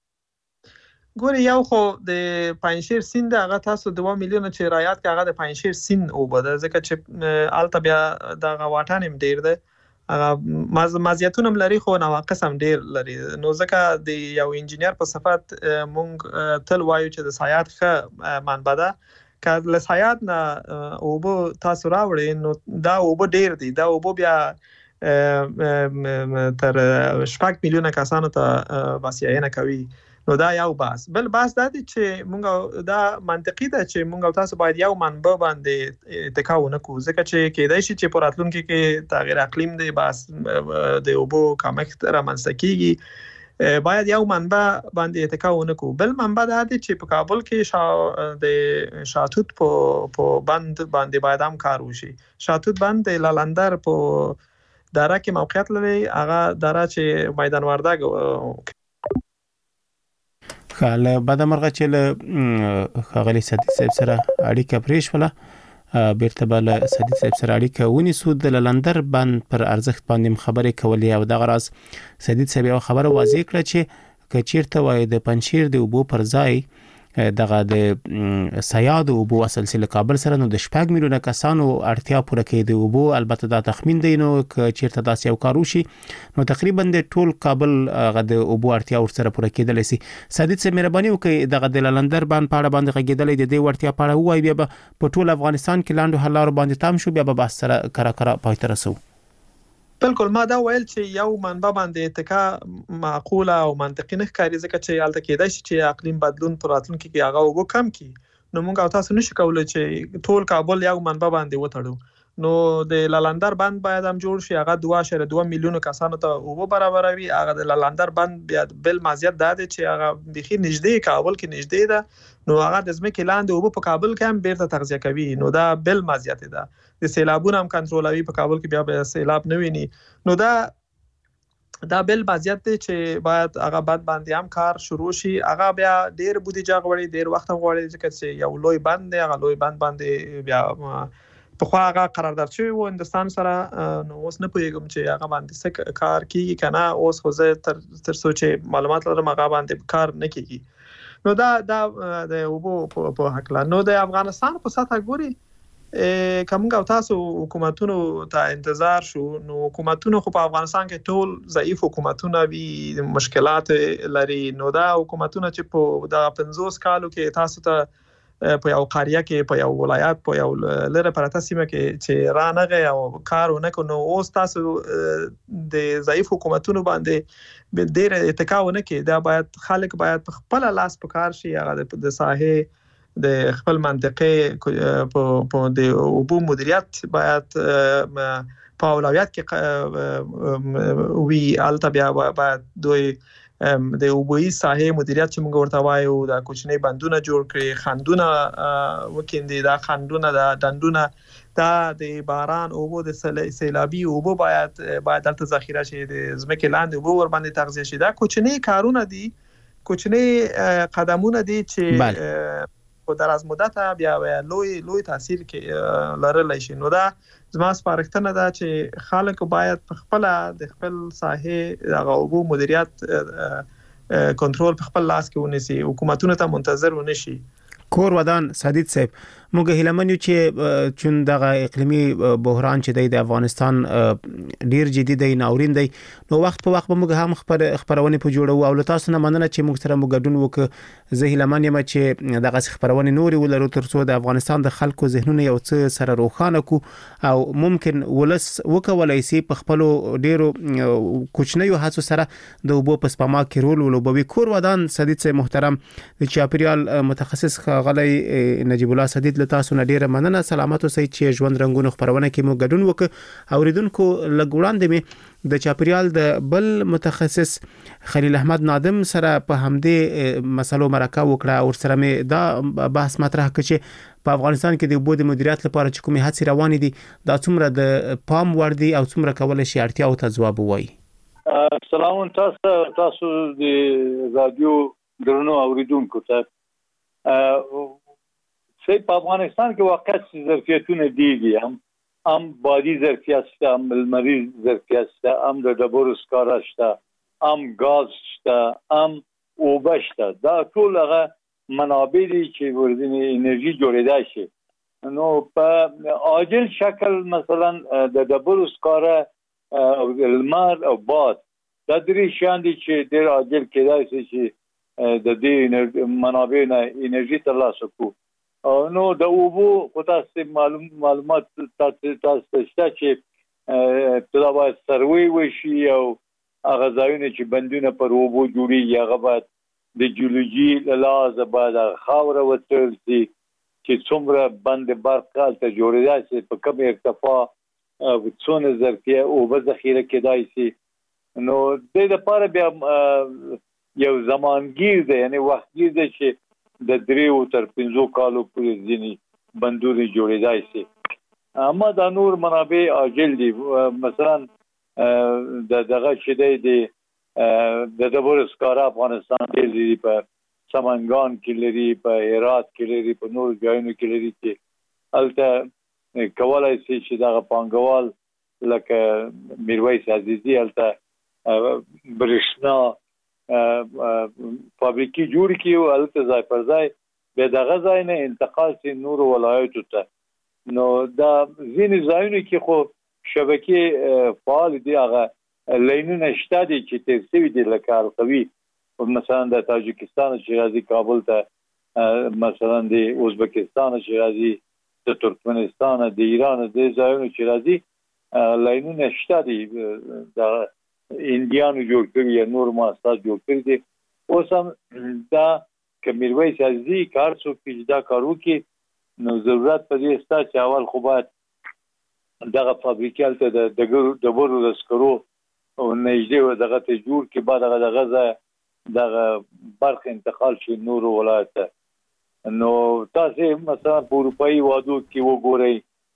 ګوري یو خو د پاینشیر سیند هغه تاسو 2 میلیونه چې رایات کې هغه د پاینشیر سیند اوبه ده ځکه چې الته بیا د غواټان هم ډیر ده هغه مزیتونه لري خو نواقص هم ډیر لري نو ځکه د یو انجینیر په صفت مونږ تل وایو چې د سیاحت ښه منبع ده که له سیاحت نه اوبه تاسو راوړئ نو دا اوبه ډیر دي دا اوبه بیا تر 6 میلیونه کسانو ته وسیاینه کوي نو دا یو بحث بل بحث دا دی چې مونږ دا منطقي ده چې مونږ تاسو باید یو منبع باندې اتکا ونکړو ځکه چې کېدای شي چې په راتلونکي کې تغیر اقلیم دی بس د اوبو کمښت رامنځته کیږي باید یو منبع باندې اتکا ونکړو بل منبع دا دی چې په کابل کې د شاتوت په بند باندې باید هم کار وشي شاتوت بند د لالندر په دره کې موقعیت لري هغه دره چې میدان وردګ خاله بعد مرغه چې له خغلی سدي صاحب سره اړیکه پرېښ ولا بیرته بل سدي صاحب سره اړیکه ونیسو د لندر بند پر ارزښت باندې خبرې کولې او دغه راز سدي صاحب یو خبره واضح کړه چې کچیرته وای د پنجشیر د اوبو پر ځای دغه د سیاد اوبو سلسله کابل سره نو د 6 میلیونه کسانو اړتیا پوره کوي د اوبو البته دا تخمین دی نو چیرته داسې یو کار وشي نو تقریبا د ټول کابل غو د اوبو اړتیا ورسره پوره کېدلی سي سادت سه مهرباني وکړئ دغه د لندر باندې پاړه باندې غږیدلې د دې ورتیا پاړه وای بیا په ټول افغانستان کې لاندو حلار باندې تام شو بیا به بس سره کرا پاتې رسو بالکل ما دا ویل چې یو منبع باندې اتکا معقوله او منطقي نه ښکاري ځکه چې الته کېدای شي چې اقلیم بدلون پر راتلونکي کې هغه وګو کم کی نو موږ تاسو نشو کولای چې ټول کابل یو منبع باندې وتړو نو د لالندر بند باید هم جوړ شي هغه 2.2 میلیون کسانو ته اوبه برابروي هغه د لالندر بند بیا بل مزیت ده چې هغه بخي نږدې کابل کې نږدې ده نو هغه د ځمکې لاندې اوبه په کابل کې هم بیرته تغذیه کوي نو دا بل مزیت ده د سیلابونو هم کنټرولوي په کابل کې بیا سیلاب نه ویني. نو دا بل بازیت دی چې باید هغه باندې هم کار شروع شي. هغه بیا ډیر بودیجه غواړي، ډیر وخت غواړي چې یو لوی بند دی. هغه لوی بند باندې بیا په خو هغه قرارداد شوی و هندستان سره، نو اوس نه پوهیږم چې هغه باندې څه کار کیږي کنه. اوس خو زه تر سوچ معلومات لرم هغه باندې کار نه کیږي. نو دا د وبو په حق لا نو د افغانستان په سطح ګوري کومه تاسو حکومتونو ته انتظار شو. نو حکومتونو خو په افغانستان کې ټول ضعیف حکومتونه وی مشکلات لري. نو دا حکومتونه چې په د 50 کالو کې تاسو ته په یو قریه کې په یو ولایت په یو لره پرته سیمه کې چې رانغه او کارونه کوي، اوس تاسو د ضعیف حکومتونو باندې ډېر اتکاونه کې دا باید خلک باید خپل لاس په کار شي. هغه د ساحې د خپل منطقې په د اوبو مدیریت باید په اولویت کې وی الته بیا باید دوی د اوبوي ساحې مدیریت چې موږ ورته وایو د کوچنی بندونه جوړ کړي، خندونه وکیندي. دا خندونه د دندونه دا د باران اوبو د سیلابي اوبو باید دلته ذخیره شي، د ځمکې لاندې اوبو ور باندې تغذیه شي. دا کوچنی کارونه دي، کوچنی قدمونه دي چې په دراز مدته بیا لوی تاثیر کې لرلی شي. نو دا زما سپارښتنه ده چې خلک باید په خپل د خپل ساحې د اوبو مدیریت کنټرول په خپل لاس کې ونیسي، حکومتونو ته منتظر ونه شي. کور ودان سدید صاحب، موږ هیله منو چې چون دغه اقلیمی بحران چې د افغانستان ډیر جدي دی، ناورین دی، نو وخت په وخت موږ هم خبرونه په جوړو او تاسو نه مننه چې موږ سره موږ وکړو. زه هیله من یم چې دغه خبرونه نوري ولرو ترڅو د افغانستان د خلکو ذهنونه یو څه سره روښانه کو او ممکن ولس وکولای شي په خپل ډیرو کوچنیو هڅو سره د وبو په سپما کې رول ولوبوي. کور ودان سدید صاحب محترم، د چاپیریال متخصص غلی نجیب الله سدید له تاسو نه ډیره مننه. سلامت اوسئ چې ژوند رنگونو خبرونه کې مو ګډون وکړ. اوریدونکو لږ وړاندې می د چاپیریال د بل متخصص خلیل احمد نادم سره په همدې مسلو مرکه وکړه او سره می دا بحث مطرح کړ چې په افغانستان کې د اوبو د مدیریت لپاره چې کومې هڅې روانې دي دا څومره د پام وړ دي او څومره کولای شي اړتیاو ته ځواب ووایي. سلام تاسو د رادیو درنو اوریدونکو ته. په افغانستان کې واقعا ظرفیتونه دي، هم بادي ظرفیت شته، هم لمریز ظرفیت شته، هم د ډبرو سکاره شته، هم غاز شته، هم اوبه شته. دا ټول هغه منابع دي چې ورځنی انرژي جوړېدای شي. نو په عاجل شکل مثلا د ډبرو سکاره او لمر او باد دا درې شیان دي چې ډېر عاجل کېدای شي چې د دې منابع نه انرژي ترلاسه کو. نو د اوبو خو تاسو معلومات تاسو شته چې ابتدا باید سروي وشي او هغه ځایونه چې بندونه پر اوبو جوړیږي هغه باید د جیولوژي له لحاظه باید خاوره وتړل شي چې څومره بند برق ته جوړېدای شي، په کوم ارتفاع څونه ظرفیه اوبه ذخیره کېدای شي. نو د دې لپاره بیا یو زمانګیر دی، یعنی وختګیر دی چې د 3 تر 5 کالو پورې ځینی بندونه جوړېدای شي. اما دا نور منابع عاجل دي. مثلا دغه چې دی د ډبرو سکاره افغانستان دی په سمنګان کې لري، په هرات کې لري، په نور ځایونو کې لري چې الته کولای شي چې دغه پانګوال لکه میرویس عزیزی الته برښنا فابریکي جوړ کیو، الته ځای پر ځای به دغه ځای نه انتقال شي نور ولایتو ته. نو دا ځینې ځایونه کې خو شبکې فعال دي، هغه لینونه شته دي چې تیر شوي دي لکه القوي مثلا د تاجکستان چې راځي کابل ته، مثلا د ازبکستان چې راځي، د ترکمنستان، د ایران، د ځایونو چې راځي لینونه شته دي. د انډیانو جوړ کړي یا نور مؤسسات جوړ کړي دي. اوس هم دا که میرویس عزیزي کار څوک چې دا کار وکړي نو ضرورت په دې شته چې اول خو باید دغه فابریکې هلته د ډبرو د سکرو نږدې دغه ته جوړ کړي، بعد دغه ځای دغه برق انتقال شي نورو ولایت ته. نو تاسو مثلا په اروپایي وادو کې وګورئ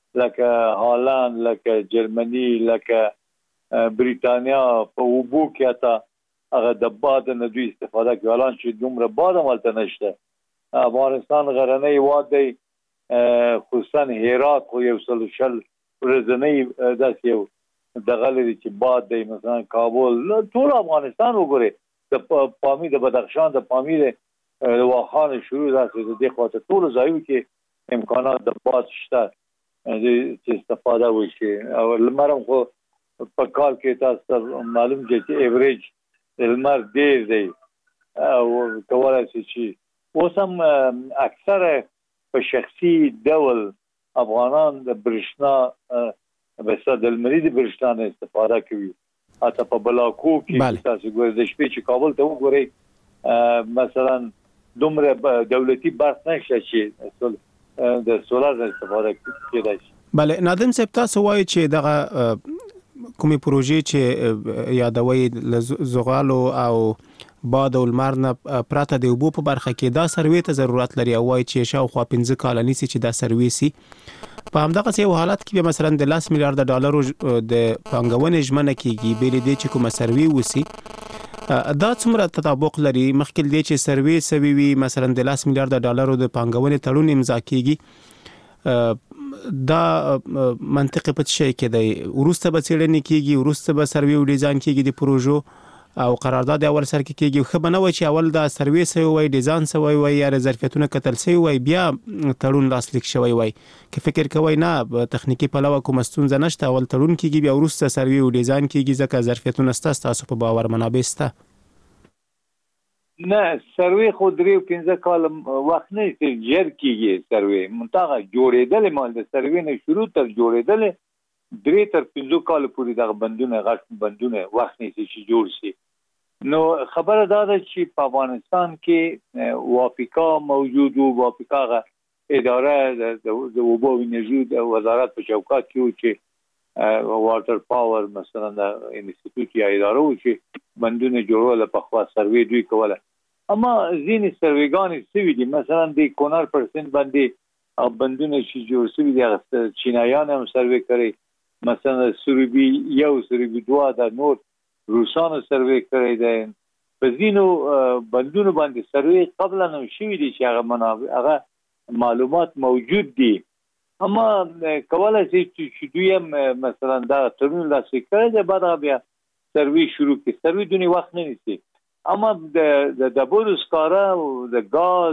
لکه هالند، لکه جرمني، لکه بریتانیا په اوبو کې اته هغه د باد نه دوی استفاده کوي. الان چې دومره باد هم هلته نشته. افغانستان غرنی هېواد دی، خصوصا هرات خو 160 ورځنی داسې یو دغه لري چې باد دی. مثلا کابل، ټول افغانستان وګورئ، د پامیر، د بدخشان، د پامیر، د واخان شروع داسې د دې خواته ټولو ځایونو کې امکانات د باد شته چې استفاده وشي. او لمر هم خو په کال کې تاسو معلوم دی چې ایوریج لمر ډېر دی او کولای شي چې اوس هم اکثره په شخصي ډول افغانان د برېښنا بس د لمریز برېښنا نه استفاده کوي. حتی په بلاکو کې تاسو ګورئ د شپې چې کابل ته وګورئ مثلا دومره دولتي برق نشته چې د سولار نه استفاده کېدای شي. بله نادم صاحب، تاسو وایي چې دغه کومې پروژې چې یادوي له زغالو او باد او لمر نه پرته د اوبو په برخه کې دا سروې ته ضرورت لري، او وایي چې شاوخوا 15 کاله نیسي چې دا سروې سي. په همدغه یو حالت کې مثلا د 10 میلیارډ ډالرو د پانګونې ژمنه کیږي، بیل دې چې کومه سروې وسی دا څومره تطابق لري؟ مخکې دې چې سروې سوي وي مثلا د 10 میلیارډ ډالرو د پانګونې تړون امضا کیږي، دا منطقي په شي کې دی ورسته به څېړنې کیږي، ورسته به سروې او ډیزاین کیږي د پروژو او قرارداد اول سر کې کیږي. خو به نه وای چې اول دا سروې سوی وای، ډیزاین سوی وای، یا ظرفیتونه کتل سوی وای، بیا تړون لاسلیک شوی وای. که فکر کوئ نه تخنیکی پلوه کوم ستونزه نشته، اول تړون کیږي بیا ورسته سروې او ډیزاین کیږي، ځکه ظرفیتونه تاسو په باور منابع شته. نه سروې خو 3-15 کال وخت نه ژر کیږي. سروې منطقه جوړېدل مال د سروې نه شروع تر جوړېدل 3-5 کال پورې دغه بندونه غټ بندونه وخت نه شي جوړ شي. نو خبره دا ده چې په افغانستان کې وافقا موجود وو. وافقا اداره د اوبو او انرژي د وزارت په چوکاټ کې و چې واټر پاور مثلا د انسټیټیوټ یا اداره و چې بندونه جوړول په خوا سروې دوی کوله. اما ځینې سروېګانې سوي دي، مثلا د کونړ پرسنټ باندې بندونه چې جوړ سوي دي هغه چینایان هم سروې کوي. مثلا سروبي 1 سروبي 2 د نور روسانو سروې کړی دی. په ځینو بندونو باندې سروې قبلا هم شوي دي چې هغه منابع هغه معلومات موجود دي. اما کولای شي چې دوی هم مثلا دا تړون لاسلیک کړی دی، بعد بیا سروې شروع کړي. سروې دونې وخت نه نیسي. اما د ډبرو سکاره او د غاز،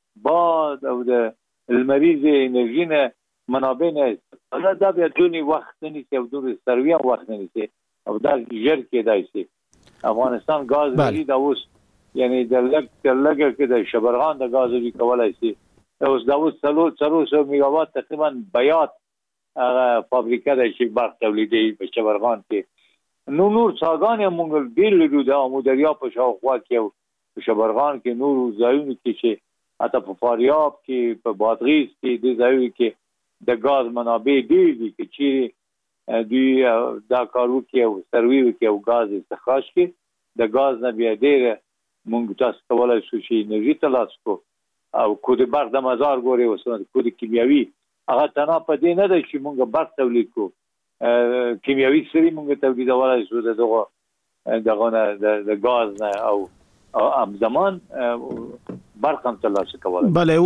باد او د لمریز انرژي نه منابع نه دا بیا دونې وخت نه نیسي او دونې سروې هم وخت نه نیسي او دا ژر کېدای شي. افغانستان غاز لري دا اوس، یعنی د لګ کې د شبرغان د غاز لري کولای شي. اوس دا اوس 300 میگاوات تقریبا بیات فابریکه د شي برق تولیدي په شبرغان کې. نور څاګان هم موږ ډېر لرو د امو دریا په شاوخوا کې او په شبرغان کې نور ځایونه کې چې حتی په فاریاب کې، په بادغیس کې د ځایونو کې د غاز منابع ډېر دي چې دوی دا کار وکړي او سروې وکړي او غاز استخراج کړي. د غاز نه بیا ډېر موږ تاسو کولای شو چې انرژي ترلاسه کړو. او کود برق د مزار ګوري وسونه کود کیمیاوي هغه تنها په دې نه ده چې موږ برق تولید کړو، کیمیاوي سری موږ تولیدولای شو دغه د غاز نه او همزمان برق هم ترلاسه کولای.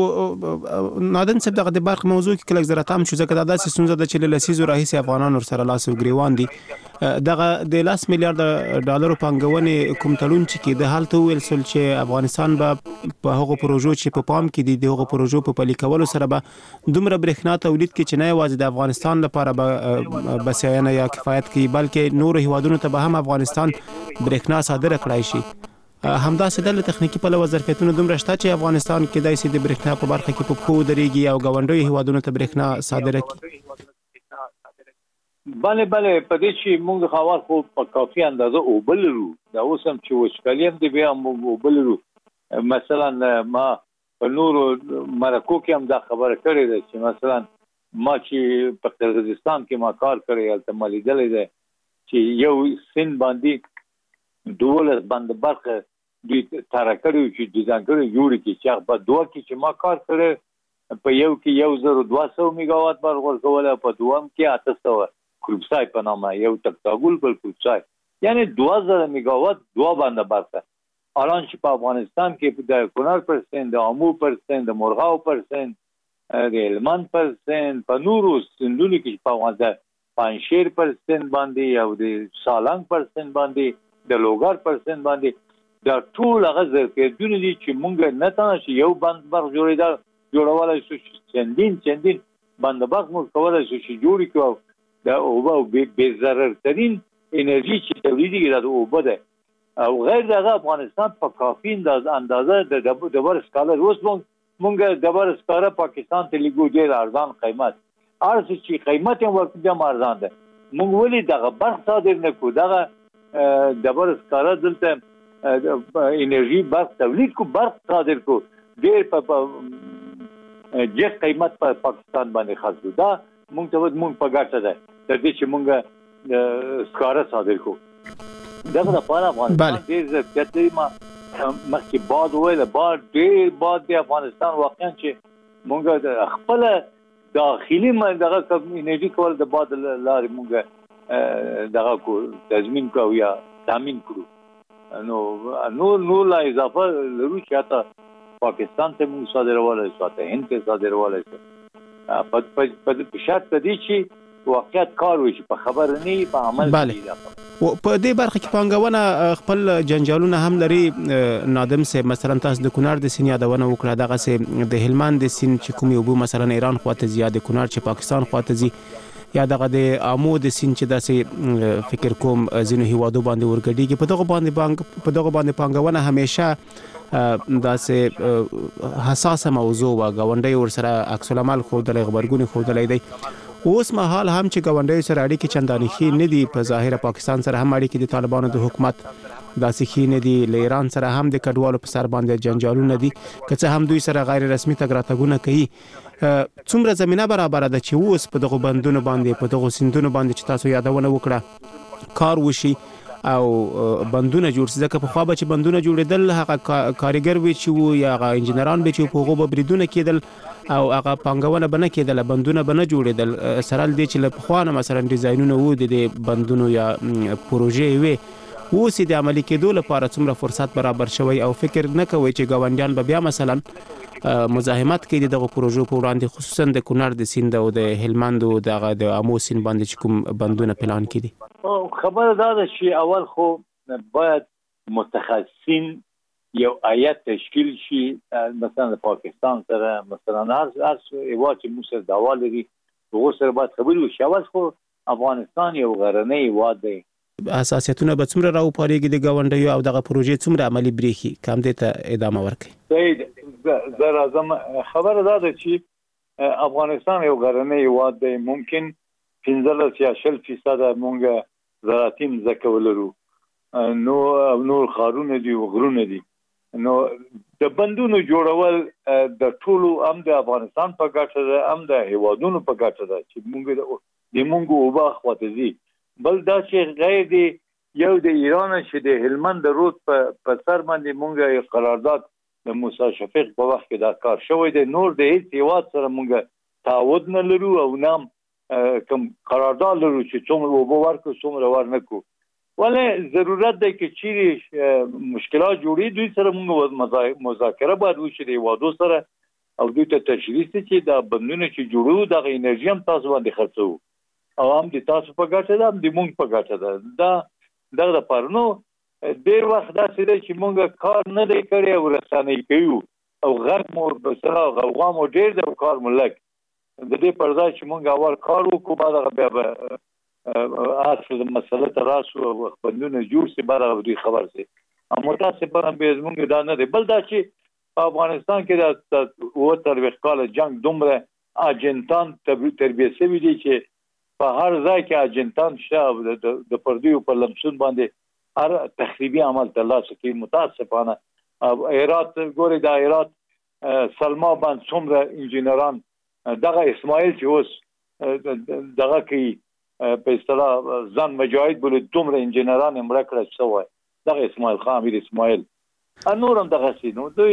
بله نادن صاحب دغه د برق موضوع کې کله زره تام شو، ځکه دا داسې ستونزه ده چې له لسیزو راهیسې افغانان ورسره لاس او ګریوان دي. دغه د 10 میلیارډ ډالرو پانګونې کوم تړون چې کې د هلته ویل سول چې افغانستان به په هغو پروژو چې په پام کې دي د هغو پروژو په پلي کولو سره به دومره برېښنا تولید کړي چې نه یوازې د افغانستان لپاره به بسیاینه یا کفایت کوي، بلکې نورو هیوادونو ته به هم افغانستان برېښنا صادره کړای شي. همداسې د تخنیکی پلوه ظرفیتونه دومره شته چې افغانستان کې داسې د برېښنا په برخه کې په پښو ودرېږي او ګاونډیو هیوادونو ته برېښنا صادره کړي. بله په دې چې موږ خاور خو په کافي اندازه اوبه لرو. دا اوس هم چې وچکالي هم دی بیا موږ اوبه لرو. مثلا ما په نورو مرکو کې هم دا خبره کړې ده چې مثلا ما چې په قزاقستان کې ما کار کړی هلته ما لیدلی دی چې یو سیند باندې 12 بند برق دوی تاره کړي چې ډیزاین کړي جوړ کړي چې هغه په 2 کې چې ما کار کړی په یو کې 1200 میگاوات برق ورکول، په دوم کې 800 کروبسای په نامه یو تکتاګل بل کروبسای، یعنی 2000 میگاوات دوا باندې برق. الان چې په افغانستان کې د کونړ پرسنټ، د امو پرسنټ، د مرغاو پرسنټ، د هلمند پرسنټ، په نورو سندونو کې په افغانستان پنځشیر پرسنټ باندې او د سالنګ پرسنټ باندې، د لوګر پرسنټ باندې، دا ټول هغه ظرفیتونه دي چې مونږ نه تاسو یو بند برق جوړولای شو، چندین بند برق مو کولای شو چې جوړ کړو. دا اوبه به ضرر ترين انرژي چې تولیدي دا اوبه ده او غیر دغه افغانستان په کافي اندازه د ډبر سکاله روز مونږ ډبر سکاله پاکستان ته لګو ډیر ارزان قیمت، ارزه چې قیمت یې ورکړم ارزان ده. مونږ ولې دغه برق صادر نه کو، دغه ډبر سکاله دلته انرژي برق تولید کو، برق صادر کو، ډیر په جګ قیمت په پاکستان باندې خرڅو. دا مونږ په ګټه ده تر دې چې مونږ سکاره صادر کو. دغه د پاره افغانستان ډیر ضرورت لري. ما مخکې باد ویل، باد ډیر باد دی افغانستان واقعا چې مونږ د خپل داخلي دغه انرژي کول د باد لارې مونږ دغه کو تضمین کو یا تامین کړو. نو لا اضافه لرو چې حتی پاکستان ته مونږ صادرولای شو، ته هند ته صادرولای شو، په شرط دی چې واقعیت کار وشي، په خبر نه په عمل کې. په دې برخه کې پانګونه خپل جنجالونه هم لري. نادم سه مثلا تاسو د کونړ د سین یادونه وکړه، دغه سه د هلمند د سین چې کوم یو مثلا ایران خواته زیاده کونړ چې پاکستان خواته زی، یا دغه د امو د سین چې داسې فکر کوم زینو هیوادو باندې ورګډیږي. په دغه باندې پانګونه همیشه داسې حساسه موضوع و، غونډي ور سره عکس العمل خودلې خبرګونی خودلې دی. اوس مهال هم چې غونډي سره اړیکې چندانې ښې نه دي، په ظاهر پاکستان سره هم اړیکې د طالبانو د حکومت داسې ښې نه دي، له ایران سره هم د کډوالو په سر باندې جنجالونه دي، که څه هم دوی سره غیر رسمي تګ راتګونه کوي. څومره زمينه برابر ده چې اوس په دغه بندونو باندې، په دغه سیندونو باندې چې تاسو یادونه وکړه کار وشي او بندونه جوړ شي؟ ځکه په خوا به چې بندونه جوړېدل هغه کاریګر وي چې وو یا هغه انجنیران به چې په هغو به بریدونه کېدل او هغه پانګونه به نه کېدله، بندونه به نه جوړېدل. سره له دې چې له پخوا نه مثلا ډیزاینونه وو د بندونو یا پروژې وي، اوس د عملي کېدو لپاره څومره فرصت برابر شوی او فکر نه کوي چې ګاونډیان به بیا مثلا مزاحمت کوي دغه پروژو په وړاندې، خصوصا د کونړ د سیند او د هلمند او د امو سیند باندې چې کوم بندونه پلان کړي؟ خبره دا ده چې اول خو باید متخصصین یو آیت تشکیل شي، مثلا د پاکستان سره، مثلا هر هیواد چې موږ سره دعوا لري هغو سره باید خبرې وشي. اول خو افغانستان یو غرنی هیواد دی، حساسیتونه به څومره راوپارېږي د ګاونډیو او دغه پروژې څومره عملي برېښي، کم دې ته ادامه ورکړي. صحیح، زه راځم. خبره دا ده چې افغانستان یو غرنی هیواد دی، ممکن 15 یا 20% مونږ زراعتي مځکه ولرو، نور ښارونه دي او غرونه دي. نو د بندونو جوړول د ټولو هم د افغانستان په ګټه ده، هم د هیوادونو په ګټه ده چې مونږ اوبه خواته ځي. بل دا چې غیر دی یو د ایران چې د هلمند رود په سر باندې مونږ قرارداد د موسی شفیق په وخت کې دا کار شوی دی. نور د هیڅ هیواد سره مونږ تعهد نه لرو او نام کوم قرارداد لرو چې څومره اوبه ورکړو څومره ورنکړو. ولې ضرورت دی چې چیرې مشکلات جوړي دوی سره مونږ مذاکره باید وشي د هیوادو سره او دوی ته تشریح شي چې دا بندونه چې جوړو دغه انرژي هم تاسو باندې خرڅو او هم د تاسو په ګټه ده، هم د مونږ په ګټه ده. دغه لپاره نو ډېر وخت داسې دی چې مونږ کار نه دی کړی او رسنۍ کوو او غږ مو سره غوغا مو ډېر دی او کار مو لږ. د دې پر ځای چې مونږ اول کار وکړو بعد هغه بیا به اصل مسله ته راسو او بندونه جوړ شي بعد هغه دوی خبر شي. متاسفانه به زمونږ دا نه دی. بل دا چې په افغانستان کې د 40 کاله جنگ دومره اجنټان تربیه شوي دي چې په هر ځای کې اجنټان شته د پردیو په لمسون باندې هر تخریبي عمل ترلاسه کوي. متاسفانه هرات ګوري، د هرات سلما باندې څومره انجینران دغه اسماعیل چې اوس دغه کوي په اصطلاح ځان مجاهد بولي، دومره انجینران مړه کړه شوی، دغه اسماعیل خان، امیر اسماعیل، نور هم دغه سي. نو دوی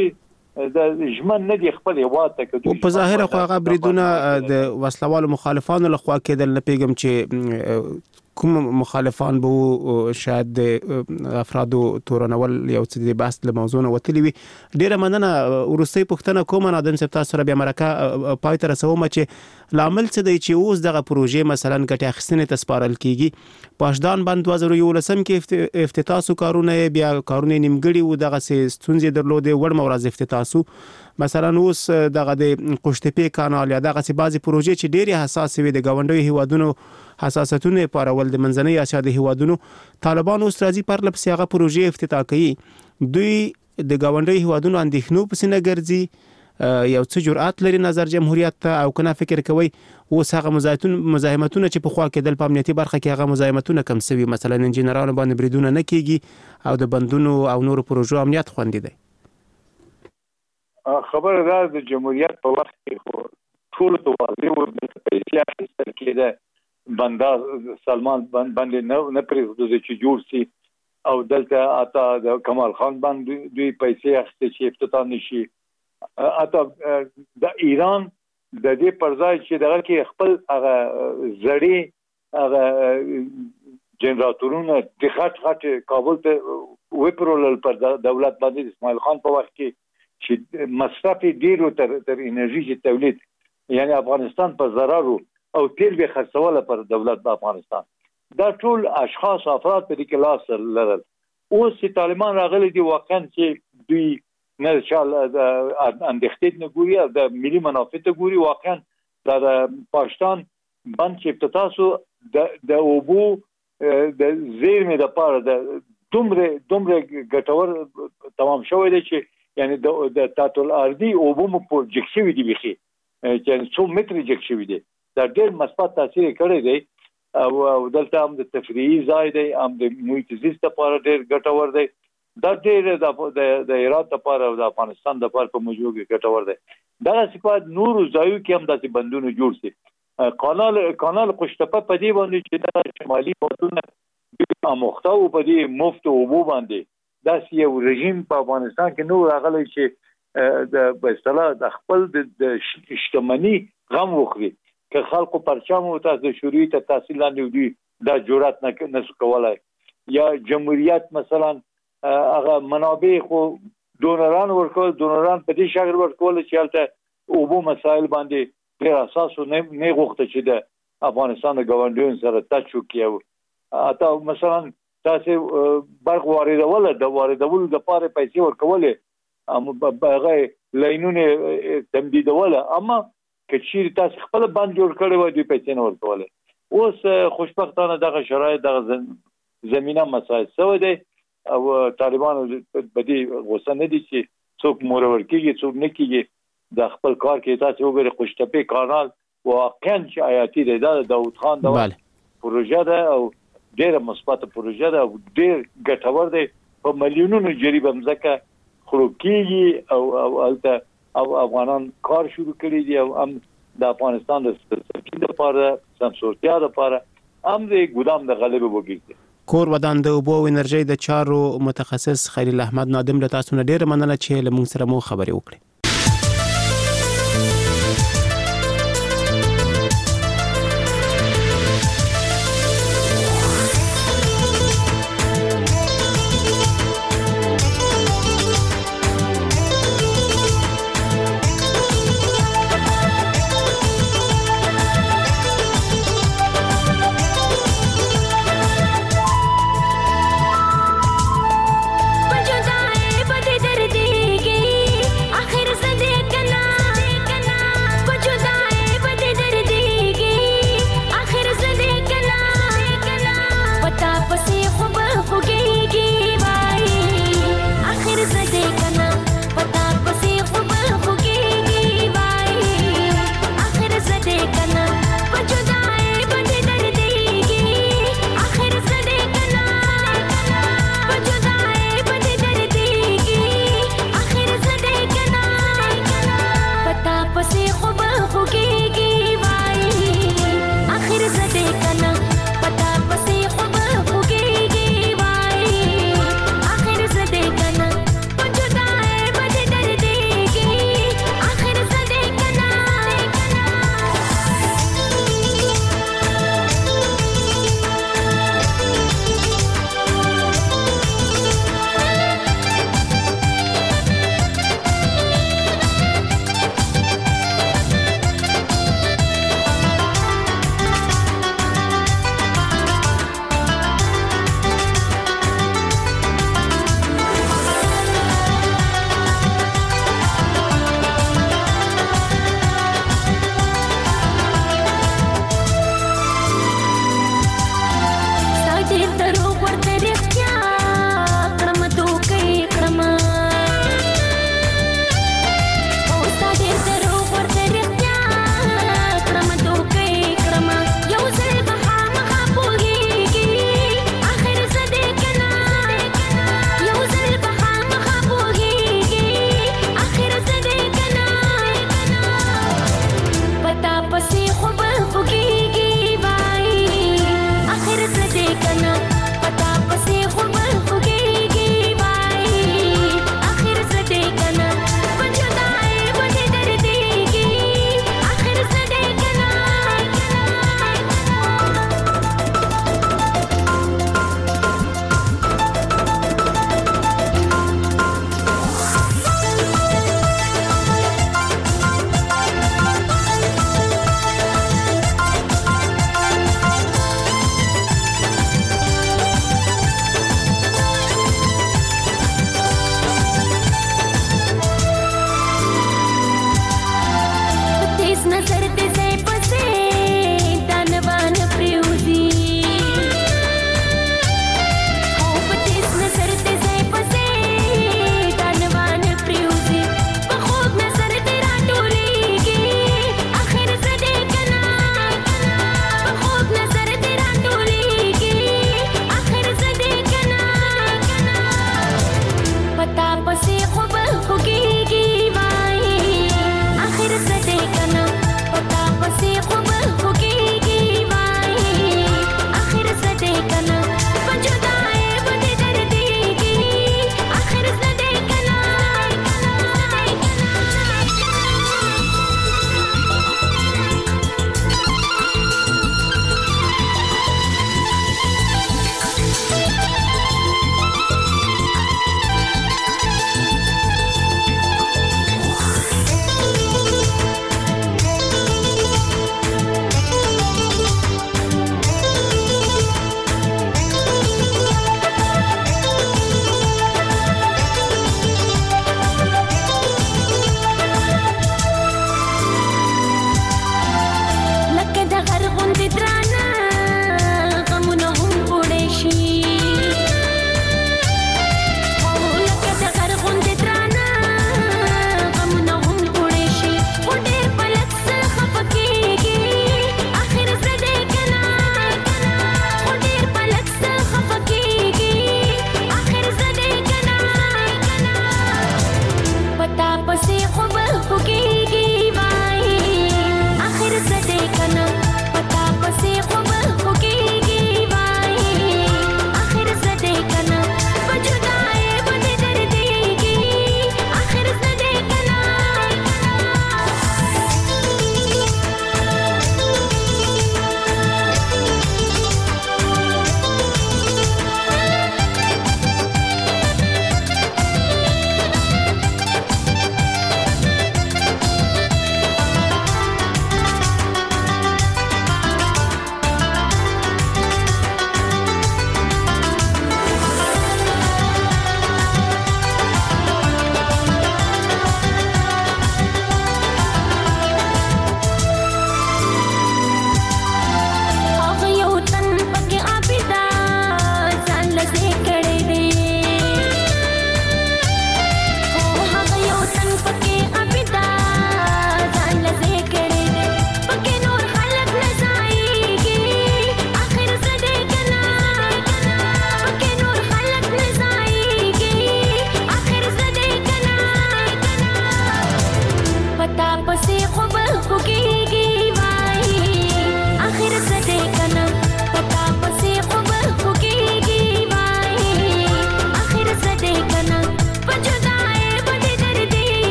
د ژمن نه دي خپل هیواد ته کوي. په ظاهر خو هغه بریدونه د وسلوالو مخالفانو لخوا کېدل، نه پیغام چې کوم مخالفان به شاید افرادو تورنول یو څه د بحث له موضوع نه وتلی وي. ډیره مننه. وروستۍ پوښتنه کوم نادم صاحب، تاسو سره بیا مرکه پای ته رسوم چې لامل څه دی چې اوس دغه پروژې مثلا ګټه اخیستنې ته سپارل کیږي؟ پاشدان بند 2011 کې افتتاح سو کارونه، بیا کارونه نیمګړي و، دغه ستونزې درلودې، وړ مورز افتتاح سو. مثلا اوس دغه د قشتپې کانال یا دغه سي بعضي پروژې چې ډېری حساس وي د ګاونډیو هیوادونو حساسیتونه پارول د منځنۍ اسیا د هیوادونو، طالبان اوس راځي پر لپس هغه پروژې افتتاح کوي. دوی د ګاونډیو هیوادونو اندېښنو پسې نه ګرځي، یو څه جرأت لري نظر جمهوریت ته، او کنه فکر کوي اوس هغه مزاحمتونه چې په خوا کېدل په امنیتي برخه کې هغه مزاحمتونه کم سوي، مثلا انجینرانو باندې بریدونه نه کیږي او د بندونو او نورو پروژو امنیت خوندي دی. خبره ده د جمهوریت په وخت کې ټول ته واضح و د پیسې اخیستل کېده، بندا سلمان باندې نه پرېږدو چې جوړ سي، او دلته اتا د کمال خان باندې دوی پیسې اخیستې چې افتتاح نشي. اتا د ایران د دې پر ځای چې دغه کې خپل هغه زړې هغه جنراتورونه د خټ کابل ته وپرول پر دولت باندې اسماعیل خان په وخت کې چې مصرف ډیرو تر انرژي چې تولید، یعنی افغانستان په ضررو او تیل به خرڅول پر دولت د افغانستان. دا ټول اشخاص افراد په دې کې لاس لرل. اوس چې طالبان راغلي دي واقعا چې دوی نه انشاءالله اندېښنې نه ګوري او د ملي منافع ته ګوري. واقعا د پاکستان بند چې افتتاح سو د اوبو د زیرمې لپاره د دومره ګټور تمام شوی دی چې یعنی د تاتل ارضی اوبو مو پروجیکټ شوی دی بخي چې 100 متر جک شوی دی. دا ډېر مثبت تاثیر کړی دی او دلته هم د تفریحي ځای دی، هم د محیط زیست لپاره ډېر ګټور دی. دا ډېر د هرات لپاره او د افغانستان لپاره په موضوع کې ګټور دی. دا صفات نور ځایو کې هم داسې بندونه جوړ شي. کانال قشتپه په دې باندې چې د شمالي بندونه اموخته او په دې مفت اوبو باندې دا یو رژیم په افغانستان کې نو راغلی چې د په اصطلاح د خپل د شتمنۍ غم وخوري. که خلکو پرچم او تاسو د شوري ته تحصیل لاندې دی دا جرأت نه کولای، یا جمهوریت مثلا هغه منابع خو دونران ورکول، دونران په دې شکل ورکول چې البته اوبو مسائل باندې ډېر اساس نه غوښته چې د افغانستان د ګاونډیانو سره ټچ وکړي. اته مثلا تاسو برق واردول د واردولو لپاره پیسې ورکولې، هغه لاینونه تمدیدول، اما کچیر تاسو خپل بند جوړ کړی وای دوی پیسې نه ورکولې. اوس خوشبختانه دغه شرایط دغه زمينه مسائل سوي دي او طالبان په دې غوسه نه دي چې څوک مورور کیږي څوک نه کیږي. د خپل کار کې تاسو وګورئ قشتپې کانال واقعا چې حیاتي دی، دا داود خان دا پروژه ده او ډېر مثبت پروژه ده او ډېر ګټور دی. په میلیونونو جریبه مځکه خړوب کیږي او افغانان کار شروع کړی دی او هم د افغانستان د سرچینې لپاره سمسورتیا لپاره هم د ګودام د غلبه وګړي. کور ودان د اوبو او انرژي د چارو متخصص خلیل احمد نادم له تاسو نه ډېر مننه چې له موږ سره مو خبرې وکړې.